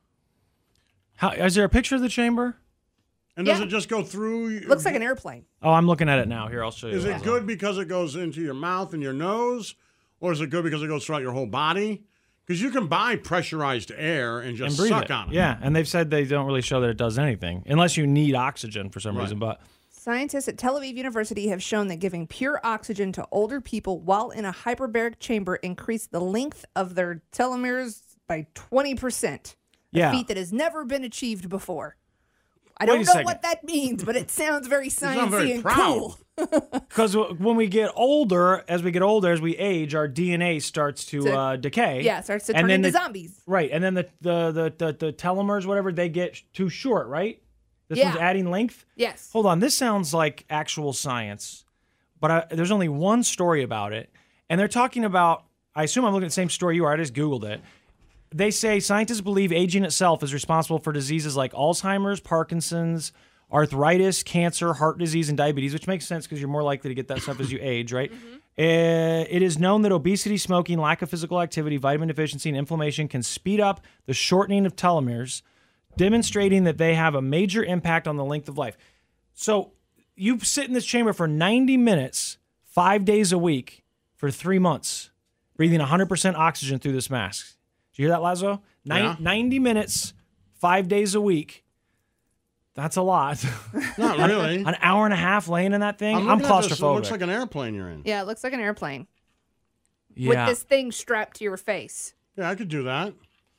How, is there a picture of the chamber? And does Yeah. it just go through? Looks like an airplane. Oh, I'm looking at it now. Here, I'll show you. Is it good because it goes into your mouth and your nose? Or is it good because it goes throughout your whole body? Because you can buy pressurized air and just breathe suck it. on it. Yeah, and they've said they don't really show that it does anything unless you need oxygen for some reason. But Scientists at Tel Aviv University have shown that giving pure oxygen to older people while in a hyperbaric chamber increased the length of their telomeres by 20%. Yeah. feat that has never been achieved before. I Wait a don't know second. what that means, but it sounds very sound very sciencey and proud. cool. Because when we get older, as we age, our DNA starts to decay. Yeah, starts to And turn then into zombies. Right, and then the telomeres, whatever, they get too short, right? This Yeah. one's adding length? Yes. Hold on, this sounds like actual science, but there's only one story about it, and they're talking about, I assume I'm looking at the same story you are, I just Googled it. They say scientists believe aging itself is responsible for diseases like Alzheimer's, Parkinson's, arthritis, cancer, heart disease, and diabetes, which makes sense because you're more likely to get that stuff as you age, right? It is known that obesity, smoking, lack of physical activity, vitamin deficiency, and inflammation can speed up the shortening of telomeres, demonstrating that they have a major impact on the length of life. So you sit in this chamber for 90 minutes, 5 days a week, for 3 months, breathing 100% oxygen through this mask. Did you hear that, Lazo? 90 minutes, 5 days a week. That's a lot. Not really. An hour and a half laying in that thing? I'm looking at this. It claustrophobic. looks like an airplane you're in. Yeah, it looks like an airplane. Yeah. With this thing strapped to your face. Yeah, I could do that.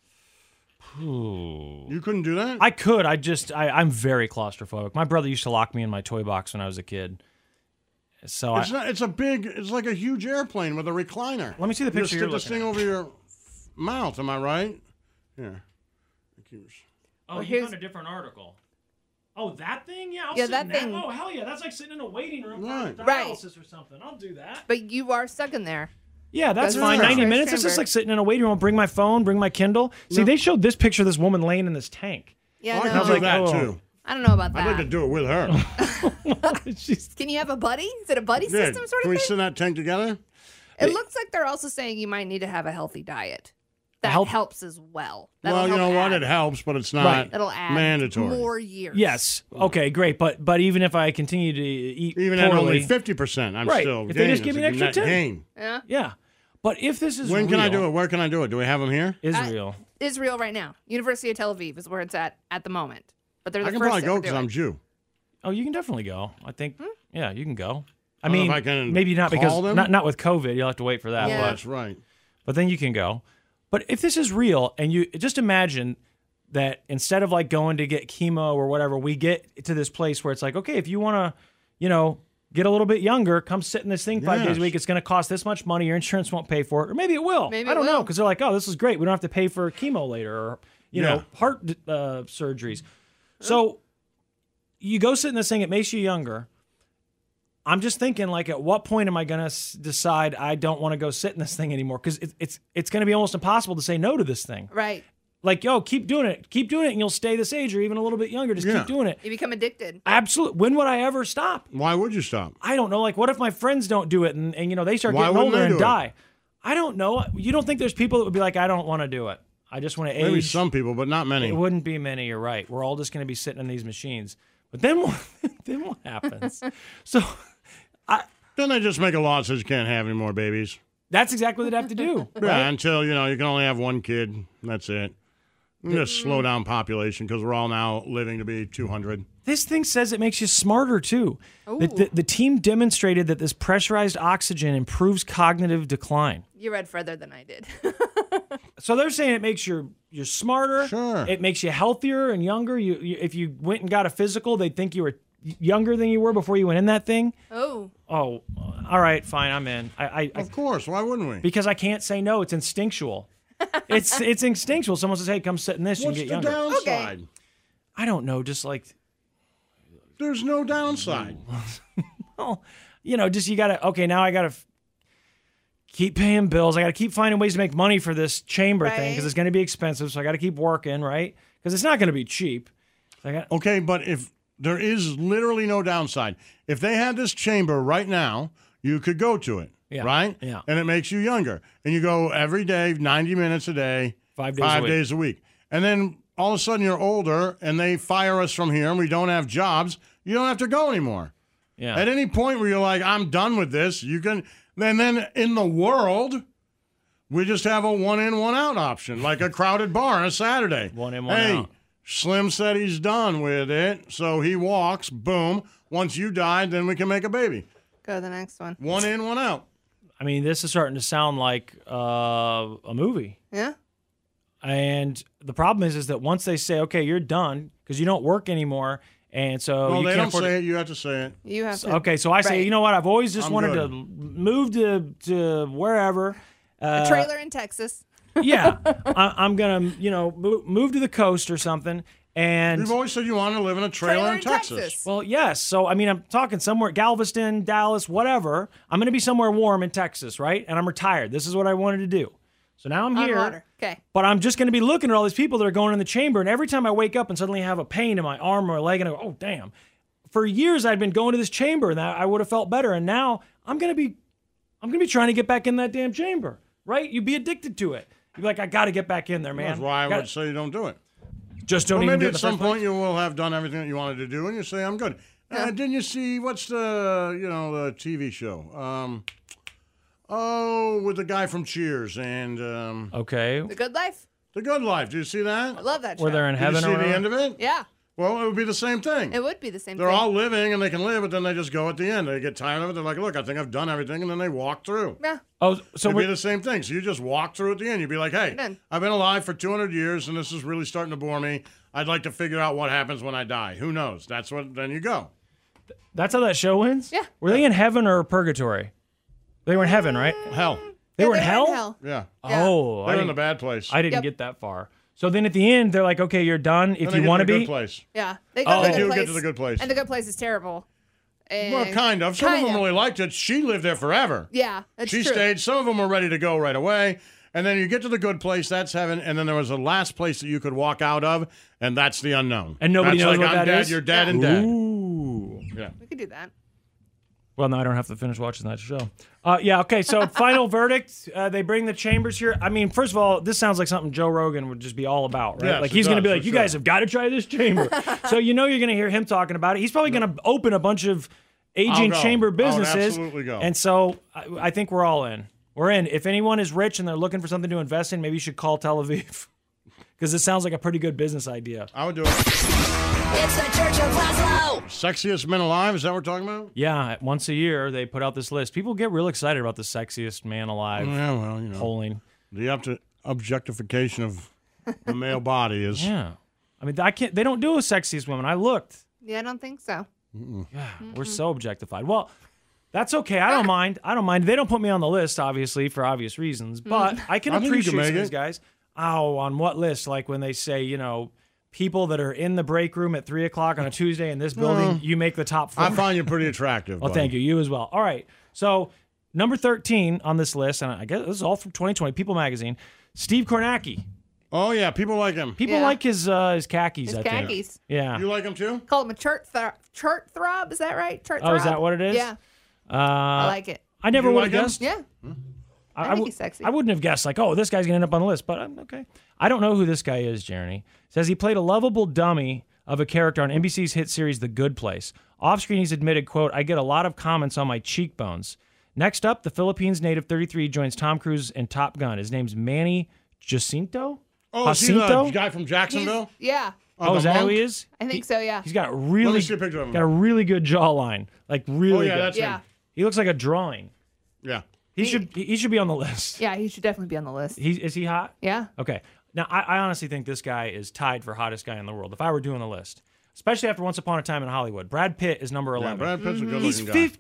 You couldn't do that? I could. I'm very claustrophobic. My brother used to lock me in my toy box when I was a kid. So it's like a huge airplane with a recliner. Let me see the picture You you're just stick this looking thing over your mouth, am I right? Here. Oh, you found a different article. Oh, that thing? Yeah, I'll Yeah, sit that in thing- Oh, hell yeah. That's like sitting in a waiting room Right. for Right. dialysis or something. I'll do that. But you are stuck in there. Yeah, that's That's fine. right. 90 First minutes. It's just chamber. like sitting in a waiting room. I'll bring my phone, bring my Kindle. See, they showed this picture of this woman laying in this tank. Yeah, I no. can do that oh. too. I don't know about that. I'd like to do it with her. Can you have a buddy? Is it a buddy Yeah, system sort Can of we thing? sit in that tank together? It looks like they're also saying you might need to have a healthy diet. That helps as well. That'll Well, you help know what? add- It helps, but it's not Right. It'll add mandatory. more years. Yes. Okay, great. But even if I continue to eat Even at poorly, only 50%, I'm right. still If gaining. they just give me an It's a extra net 10. gain. Yeah. Yeah. But if this is When can I real- do it? Where can I do it? Do we have them here? Israel. Israel right now. University of Tel Aviv is where it's at the moment. But they're the I can first probably to go ever because do I'm it. Jew. Oh, you can definitely go. I think. Yeah, you can go. I I don't know mean, if I can maybe not call because them. not with COVID. You'll have to wait for that. Yeah. But, That's right. but then you can go. But if this is real, and you just imagine that instead of like going to get chemo or whatever, we get to this place where it's like, okay, if you want to, get a little bit younger, come sit in this thing 5 days a Yes. week. It's going to cost this much money. Your insurance won't pay for it, or maybe it will. Maybe I it don't know will. because they're like, oh, this is great. We don't have to pay for chemo later, or Yeah. heart surgeries. So you go sit in this thing. It makes you younger. I'm just thinking, like, at what point am I going to decide I don't want to go sit in this thing anymore? Because it's going to be almost impossible to say no to this thing. Right. Like, yo, keep doing it, and you'll stay this age or even a little bit younger. Just Yeah. keep doing it. You become addicted. Absolutely. When would I ever stop? Why would you stop? I don't know. Like, what if my friends don't do it and they start Why getting wouldn't older they and do it? die? I don't know. You don't think there's people that would be like, I don't want to do it. I just want to age. Maybe some people, but not many. It wouldn't be many. You're right. We're all just going to be sitting in these machines. But then what? Then what happens? So Then they just make a law that says you can't have any more babies. that's exactly what they'd have to do. Yeah, right? until, you can only have one kid. That's it. Just slow down population because we're all now living to be 200. This thing says it makes you smarter too. The team demonstrated that this pressurized oxygen improves cognitive decline. You read further than I did. So they're saying it makes you're smarter. Sure. It makes you healthier and younger. You if you went and got a physical, they'd think you were younger than you were before you went in that thing. Oh. Oh, all right, fine, I'm in. Of course, why wouldn't we? Because I can't say no. It's instinctual. It's instinctual. Someone says, "Hey, come sit in this. What's you the can get younger." downside? I don't know. Just like, There's no downside. well, just you gotta. Okay, now I gotta keep paying bills. I gotta keep finding ways to make money for this chamber thing because it's gonna be expensive. So I gotta keep working, right? Because it's not gonna be cheap. Okay, but if there is literally no downside, if they had this chamber right now, you could go to it, right? Yeah. And it makes you younger. And you go every day, 90 minutes a day, 5 days a week. And then all of a sudden you're older and they fire us from here and we don't have jobs, you don't have to go anymore. Yeah. At any point where you're like, I'm done with this, you can. And then in the world, we just have a 1 in, 1 out option, like a crowded bar on a Saturday. 1 in, 1 hey, out. Slim said he's done with it, so he walks. Boom. Once you died, then we can make a baby. Go to the next one. 1 in, 1 out. I mean, this is starting to sound like a movie. Yeah. And the problem is that once they say, okay, you're done because you don't work anymore, and so Well, you they can't don't afford say it. You have to say it. You have to. Okay, so I say, Right. you know what? I've always just I'm wanted good. to move to wherever. A trailer in Texas. Yeah, I'm gonna move to the coast or something. And You've always said you want to live in a trailer in Texas. Well, yes. So I mean, I'm talking somewhere Galveston, Dallas, whatever. I'm gonna be somewhere warm in Texas, right? And I'm retired. This is what I wanted to do. So now I'm On here. water. Okay. But I'm just going to be looking at all these people that are going in the chamber, and every time I wake up and suddenly have a pain in my arm or leg, and I go, oh, damn. For years, I'd been going to this chamber, and I would have felt better. And now I'm going to be trying to get back in that damn chamber, right? You'd be addicted to it. You'd be like, I got to get back in there, man. That's why I would say you don't do it. Just don't Well, even maybe do it at in the some first place. point you will have done everything that you wanted to do, and you say, I'm good. Didn't you see, what's the TV show? With the guy from Cheers and Okay. The Good Life. The Good Life. Did you see that? I love that show. Where they're in heaven Did or you see the whatever? end of it? Yeah. Well, it would be the same thing. It would be the same They're thing. all living and they can live, but then they just go at the end. They get tired of it. They're like, look, I think I've done everything, and then they walk through. Yeah. Oh, so It'd be we're, the same thing. So you just walk through at the end. You'd be like, hey, done. I've been alive for 200 years, and this is really starting to bore me. I'd like to figure out what happens when I die. Who knows? Then you go. that's how that show ends? Yeah. Were they in heaven or purgatory? They were in heaven, right? Hell. They were in they're hell? Yeah. Oh, They're in didn't- the bad place. I didn't Yep. get that far. So then at the end, they're like, okay, you're done. If Then they you get want to to the be. good place. Yeah. They go Oh. to They the do good place. get to the good place. And the good place is terrible. And Well, kind of. Some of them really liked it. She lived there forever. Yeah, that's She true. stayed. Some of them were ready to go right away. And then you get to the good place, that's heaven. And then there was a last place that you could walk out of, and that's the unknown. And nobody That's knows like, what I'm that dead, is? You're dead and dead. Ooh. Yeah. We could do that. Well, now I don't have to finish watching that show. Yeah, okay, so final verdict. They bring the chambers here. I mean, first of all, this sounds like something Joe Rogan would just be all about, right? Yes, like it he's going to does, be like, for you sure. guys have got to try this chamber. So you know you're going to hear him talking about it. He's probably going to open a bunch of aging I'll go. chamber I would businesses. absolutely go. And so I think we're all in. We're in. If anyone is rich and they're looking for something to invest in, maybe you should call Tel Aviv. Because it sounds like a pretty good business idea. I would do it. It's the Church of Laszlo. Sexiest men alive, is that what we're talking about? Yeah, once a year they put out this list. People get real excited about the sexiest man alive Yeah, well, you know. polling. The objectification of the male body is. Yeah. I mean, they don't do a sexiest women. I looked. Yeah, I don't think so. Yeah, we're so objectified. Well, that's okay. I don't mind. They don't put me on the list, obviously, for obvious reasons. But I can I think you can appreciate make some of these it. guys. Oh, on what list? Like when they say, people that are in the break room at 3 o'clock on a Tuesday in this building, you make the top 4. I find you pretty attractive. Well, buddy. thank you. You as well. All right. So number 13 on this list, and I guess this is all from 2020, People Magazine, Steve Kornacki. Oh, yeah, people like him. People like his khakis, His I think. khakis. Yeah. You like him too? Call him a chart throb. Is that right? Chart Oh, is throb? that what it is? Yeah. I I like it. I never You would like have him? guessed. Yeah. I think he's sexy. I wouldn't have guessed, like, oh, this guy's going to end up on the list, but I'm okay. I don't know who this guy is, Jeremy. Says he played a lovable dummy of a character on NBC's hit series The Good Place. Off-screen, he's admitted, quote, I get a lot of comments on my cheekbones. Next up, the Philippines native 33 joins Tom Cruise in Top Gun. His name's Manny Jacinto? Oh, is he Jacinto? the guy from Jacksonville? Yeah. Oh, is the that who monk? he is? I think so, yeah. He's got Let really, me see a picture of him. got a really good jawline. Like, really Oh, yeah, good. that's Yeah. him. He looks like a drawing. Yeah. He should be on the list. Yeah, he should definitely be on the list. Is he hot? Yeah. Okay. Now, I honestly think this guy is tied for hottest guy in the world. If I were doing the list, especially after Once Upon a Time in Hollywood, Brad Pitt is number 11. Yeah, Brad Pitt's a good He's looking guy.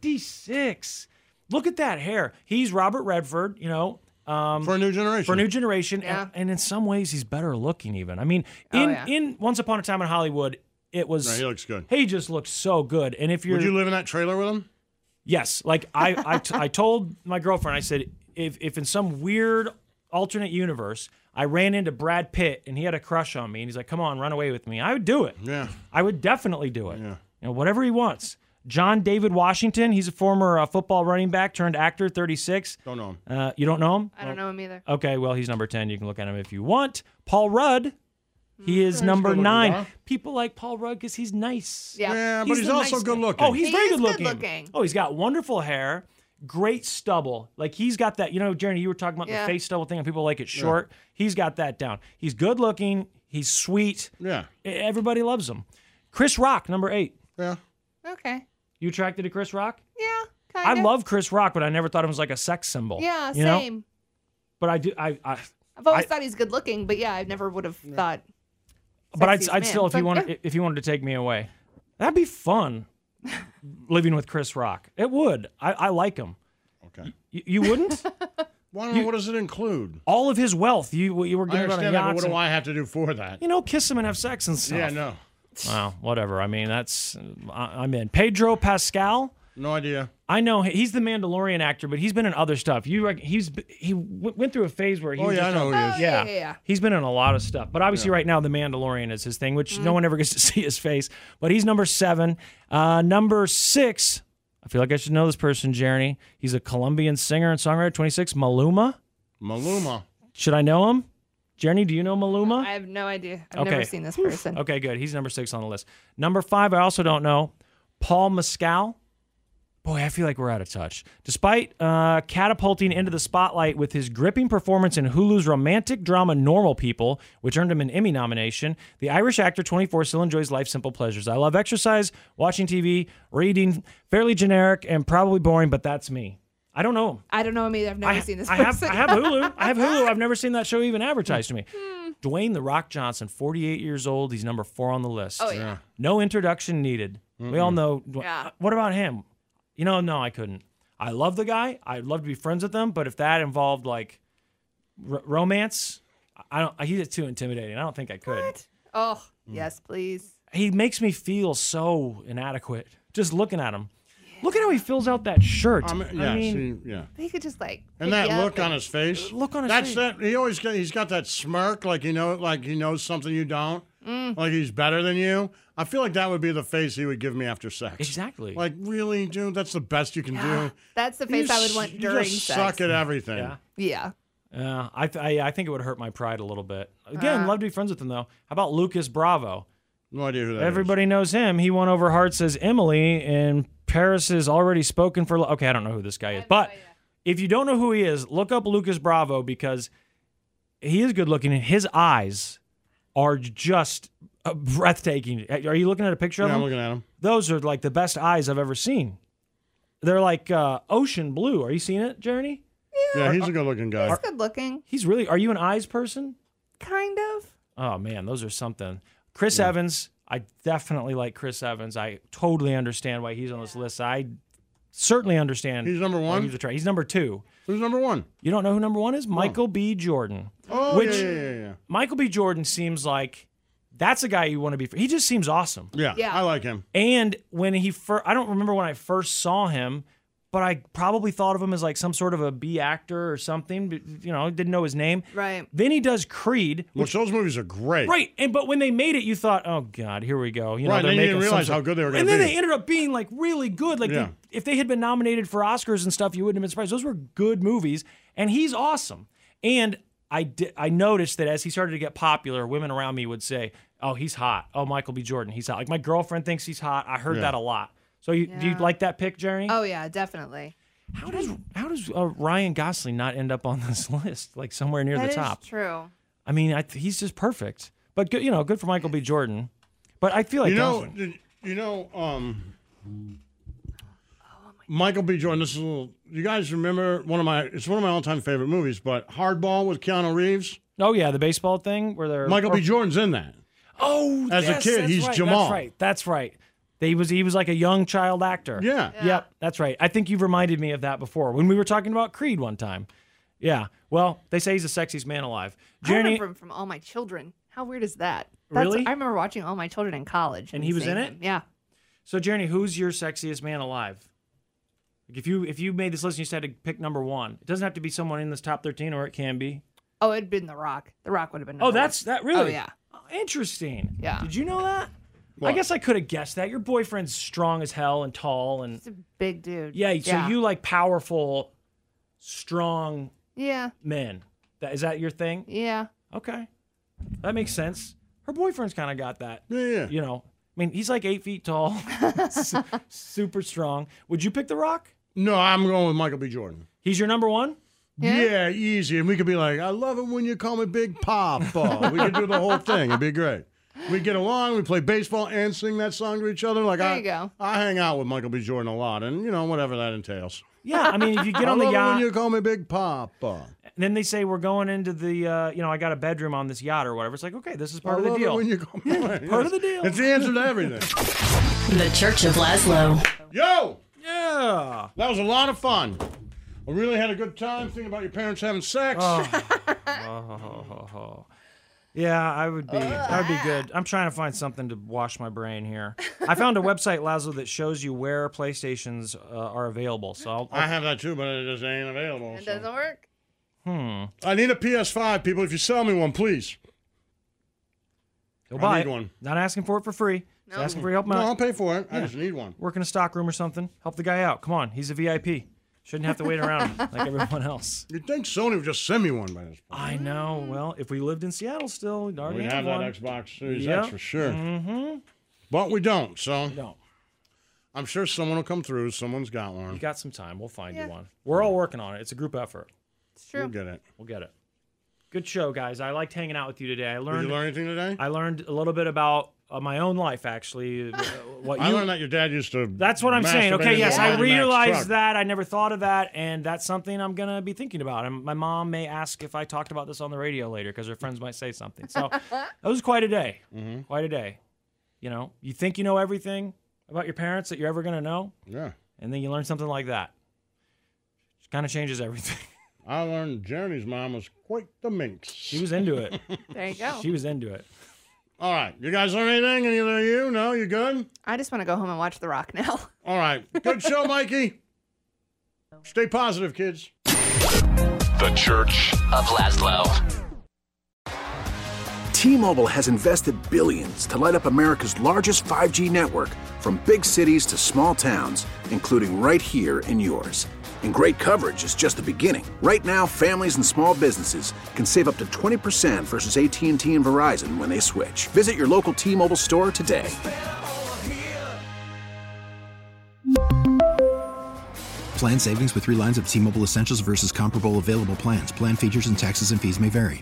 56. Look at that hair. He's Robert Redford, For a new generation. for a new generation, Yeah. and in some ways he's better looking even. I mean, Oh, yeah. in Once Upon a Time in Hollywood, it was No, he looks good. he just looks so good. And if you're Would you live in that trailer with him? Yes, like I told my girlfriend, I said, if in some weird alternate universe I ran into Brad Pitt and he had a crush on me and he's like, come on, run away with me, I would do it. Yeah. I would definitely do it. Yeah. Whatever he wants. John David Washington, he's a former football running back turned actor, 36. Don't know him. You don't know him? I don't know him either. Okay, well, he's number 10. You can look at him if you want. Paul Rudd, he is number good looking 9. guy. People like Paul Rudd because he's nice. Yeah. Yeah, but he's the also nice good guy. looking. Oh, he's He very is good good looking. looking. Oh, he's got wonderful hair, great stubble. Like he's got that. Jeremy, you were talking about Yeah. the face stubble thing, and people like it short. He's got that down. He's good looking. He's sweet. Yeah. Everybody loves him. Chris Rock, number 8. Yeah. Okay. You attracted to Chris Rock? Yeah, kind I of. love Chris Rock, but I never thought him was like a sex symbol. Yeah, you know? same. But I do. I I've always thought he's good looking, but yeah, I never would have thought. But I'd sexiest still, man. if you wanted to take me away, that'd be fun. Living with Chris Rock, it would. I like him. Okay. You wouldn't? What does it include? All of his wealth. You were I giving on understand that, but yachts. what do I have to do for that? Kiss him and have sex and stuff. Yeah, no. Well, whatever. I mean, I'm in. Pedro Pascal. No idea. I know he's the Mandalorian actor, but he's been in other stuff. He went through a phase where he was I know who he is. Yeah. He's been in a lot of stuff. But obviously right now the Mandalorian is his thing, which no one ever gets to see his face. But he's number 7. Number 6, I feel like I should know this person, Jeremy. He's a Colombian singer and songwriter, 26, Maluma. Should I know him? Jeremy, do you know Maluma? I have no idea. I've never seen this person. Okay, good. He's number 6 on the list. Number 5, I also don't know. Paul Mescal. Boy, I feel like we're out of touch. Despite catapulting into the spotlight with his gripping performance in Hulu's romantic drama Normal People, which earned him an Emmy nomination, the Irish actor 24 still enjoys life's simple pleasures. I love exercise, watching TV, reading, fairly generic and probably boring, but that's me. I don't know him. I don't know him either. I've never seen this I person. have Hulu. I've never seen that show even advertised to me. Dwayne The Rock Johnson, 48 years old. He's number 4 on the list. Oh, yeah. No introduction needed. We all know. Yeah. What about him? No, I couldn't. I love the guy. I'd love to be friends with him, but if that involved like romance, he's too intimidating. I don't think I could. What? Oh, yes, please. He makes me feel so inadequate just looking at him. Yeah. Look at how he fills out that shirt. He could just like. And that look on his face. Look on his face. He's got that smirk, like he knows something you don't. Like he's better than you. I feel like that would be the face he would give me after sex. Exactly. Like, really, dude? That's the best you can do. That's the face I would want during you just sex. suck at everything. Yeah. I think it would hurt my pride a little bit. Again, love to be friends with him, though. How about Lucas Bravo? No idea who that Everybody knows him. He won over hearts as Emily in Paris is already spoken for. Okay, I don't know who this guy is. But if you don't know who he is, look up Lucas Bravo because he is good looking and his eyes are just breathtaking. Are you looking at a picture of him? I'm looking at him. Those are like the best eyes I've ever seen. They're like ocean blue. Are you seeing it, Journey? Yeah, he's a good-looking guy. He's good looking. He's really. Are you an eyes person? Kind of. Oh man, those are something. Chris Evans. I definitely like Chris Evans. I totally understand why he's on this list. I certainly understand. He's number 1? He's number 2. Who's number 1? You don't know who number 1 is? Michael B. Jordan. Oh, yeah. Michael B. Jordan seems like that's a guy you want to be. He just seems awesome. Yeah, I like him. And when I don't remember when I first saw him, but I probably thought of him as like some sort of a B actor or something. Didn't know his name. Right. Then he does Creed. Which those movies are great. Right. But when they made it, you thought, oh God, here we go. Right. Then you didn't realize how good they were going to be. And then they ended up being like really good. Like if they had been nominated for Oscars and stuff, you wouldn't have been surprised. Those were good movies, and he's awesome. And I noticed that as he started to get popular, women around me would say, "Oh, he's hot. Oh, Michael B. Jordan, he's hot." Like my girlfriend thinks he's hot. I heard that a lot. So do you like that pick, Jeremy? Oh yeah, definitely. How does Ryan Gosling not end up on this list, like somewhere near the top? That is true. I mean, he's just perfect. But good, good for Michael B. Jordan. But I feel like Michael B. Jordan. This is you guys remember it's one of my all-time favorite movies, but Hardball with Keanu Reeves. Oh yeah, the baseball thing where they're Michael B. Jordan's in that. Oh, as a kid, he's right, Jamal. That's right. He was like a young child actor. Yeah. Yep, that's right. I think you've reminded me of that before when we were talking about Creed one time. Yeah. Well, they say he's the sexiest man alive. I remember him from All My Children. How weird is that? Really? I remember watching All My Children in college. And he was in it? Him. Yeah. So, Jeremy, who's your sexiest man alive? Like if you made this list and you said to pick number 1, it doesn't have to be someone in this top 13, or it can be. Oh, it'd been The Rock. The Rock would have been. That's that really? Oh yeah. Oh, interesting. Yeah. Did you know that? What? I guess I could have guessed that. Your boyfriend's strong as hell and tall and. He's a big dude. Yeah. So you like powerful, strong. Yeah. Men. Is that your thing? Yeah. Okay. That makes sense. Her boyfriend's kind of got that. Yeah. I mean, he's like 8 feet tall, super strong. Would you pick The Rock? No, I'm going with Michael B. Jordan. He's your number 1? Yeah, easy. And we could be like, I love it when you call me Big Papa. We could do the whole thing. It'd be great. We get along. We play baseball and sing that song to each other. Like There you go. I hang out with Michael B. Jordan a lot, and whatever that entails. Yeah, I mean, if you get on I the love it yacht, when you call me Big Papa. then they say we're going into the, I got a bedroom on this yacht or whatever. It's like, okay, this is part of the love it deal. when you call me Part of the deal. It's the answer to everything. The Church of Laszlo. Yo! Yeah. That was a lot of fun. I really had a good time thinking about your parents having sex. Yeah, that would be good. I'm trying to find something to wash my brain here. I found a website, Laszlo, that shows you where PlayStations are available. So I have that too, but it just ain't available. It doesn't work. I need a PS5, people. If you sell me one, please. Go buy need it. one. Not asking for it for free. Just asking for your help. No, I'll pay for it. I just need one. Work in a stock room or something. Help the guy out. Come on, he's a VIP. Shouldn't have to wait around like everyone else. You'd think Sony would just send me one by this point. I know. Well, if we lived in Seattle still, we'd already We'd have one. that Xbox Series Yep. X for sure. Mm-hmm. But we don't, so. No. I'm sure someone will come through. Someone's got one. You got some time. We'll find you one. We're all working on it. It's a group effort. It's true. We'll get it. We'll get it. Good show, guys. I liked hanging out with you today. Did you learn anything today? I learned a little bit about my own life, actually. I learned that your dad used to. That's what I'm saying. masturbate Okay, in yes, the I Max truck. realized that. I never thought of that, and that's something I'm going to be thinking about. And my mom may ask if I talked about this on the radio later because her friends might say something. So that was quite a day. Mm-hmm. Quite a day. You think you know everything about your parents that you're ever going to know. Yeah. And then you learn something like that. It kind of changes everything. I learned Jeremy's mom was quite the minx. She was into it. There you go. She was into it. All right. You guys learn anything? Either of you? No? You good? I just want to go home and watch The Rock now. All right. Good show, Mikey. Stay positive, kids. The Church of Laszlo. T-Mobile has invested billions to light up America's largest 5G network, from big cities to small towns, including right here in yours. And great coverage is just the beginning. Right now, families and small businesses can save up to 20% versus AT&T and Verizon when they switch. Visit your local T-Mobile store today. Plan savings with 3 lines of T-Mobile Essentials versus comparable available plans. Plan features and taxes and fees may vary.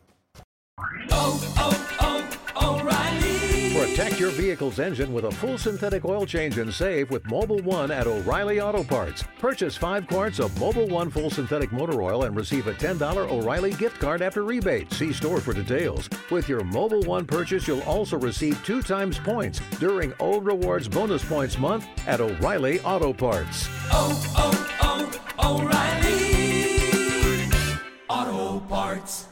Protect your vehicle's engine with a full synthetic oil change and save with Mobil 1 at O'Reilly Auto Parts. Purchase 5 quarts of Mobil 1 full synthetic motor oil and receive a $10 O'Reilly gift card after rebate. See store for details. With your Mobil 1 purchase, you'll also receive 2 times points during O Rewards Bonus Points Month at O'Reilly Auto Parts. O'Reilly Auto Parts.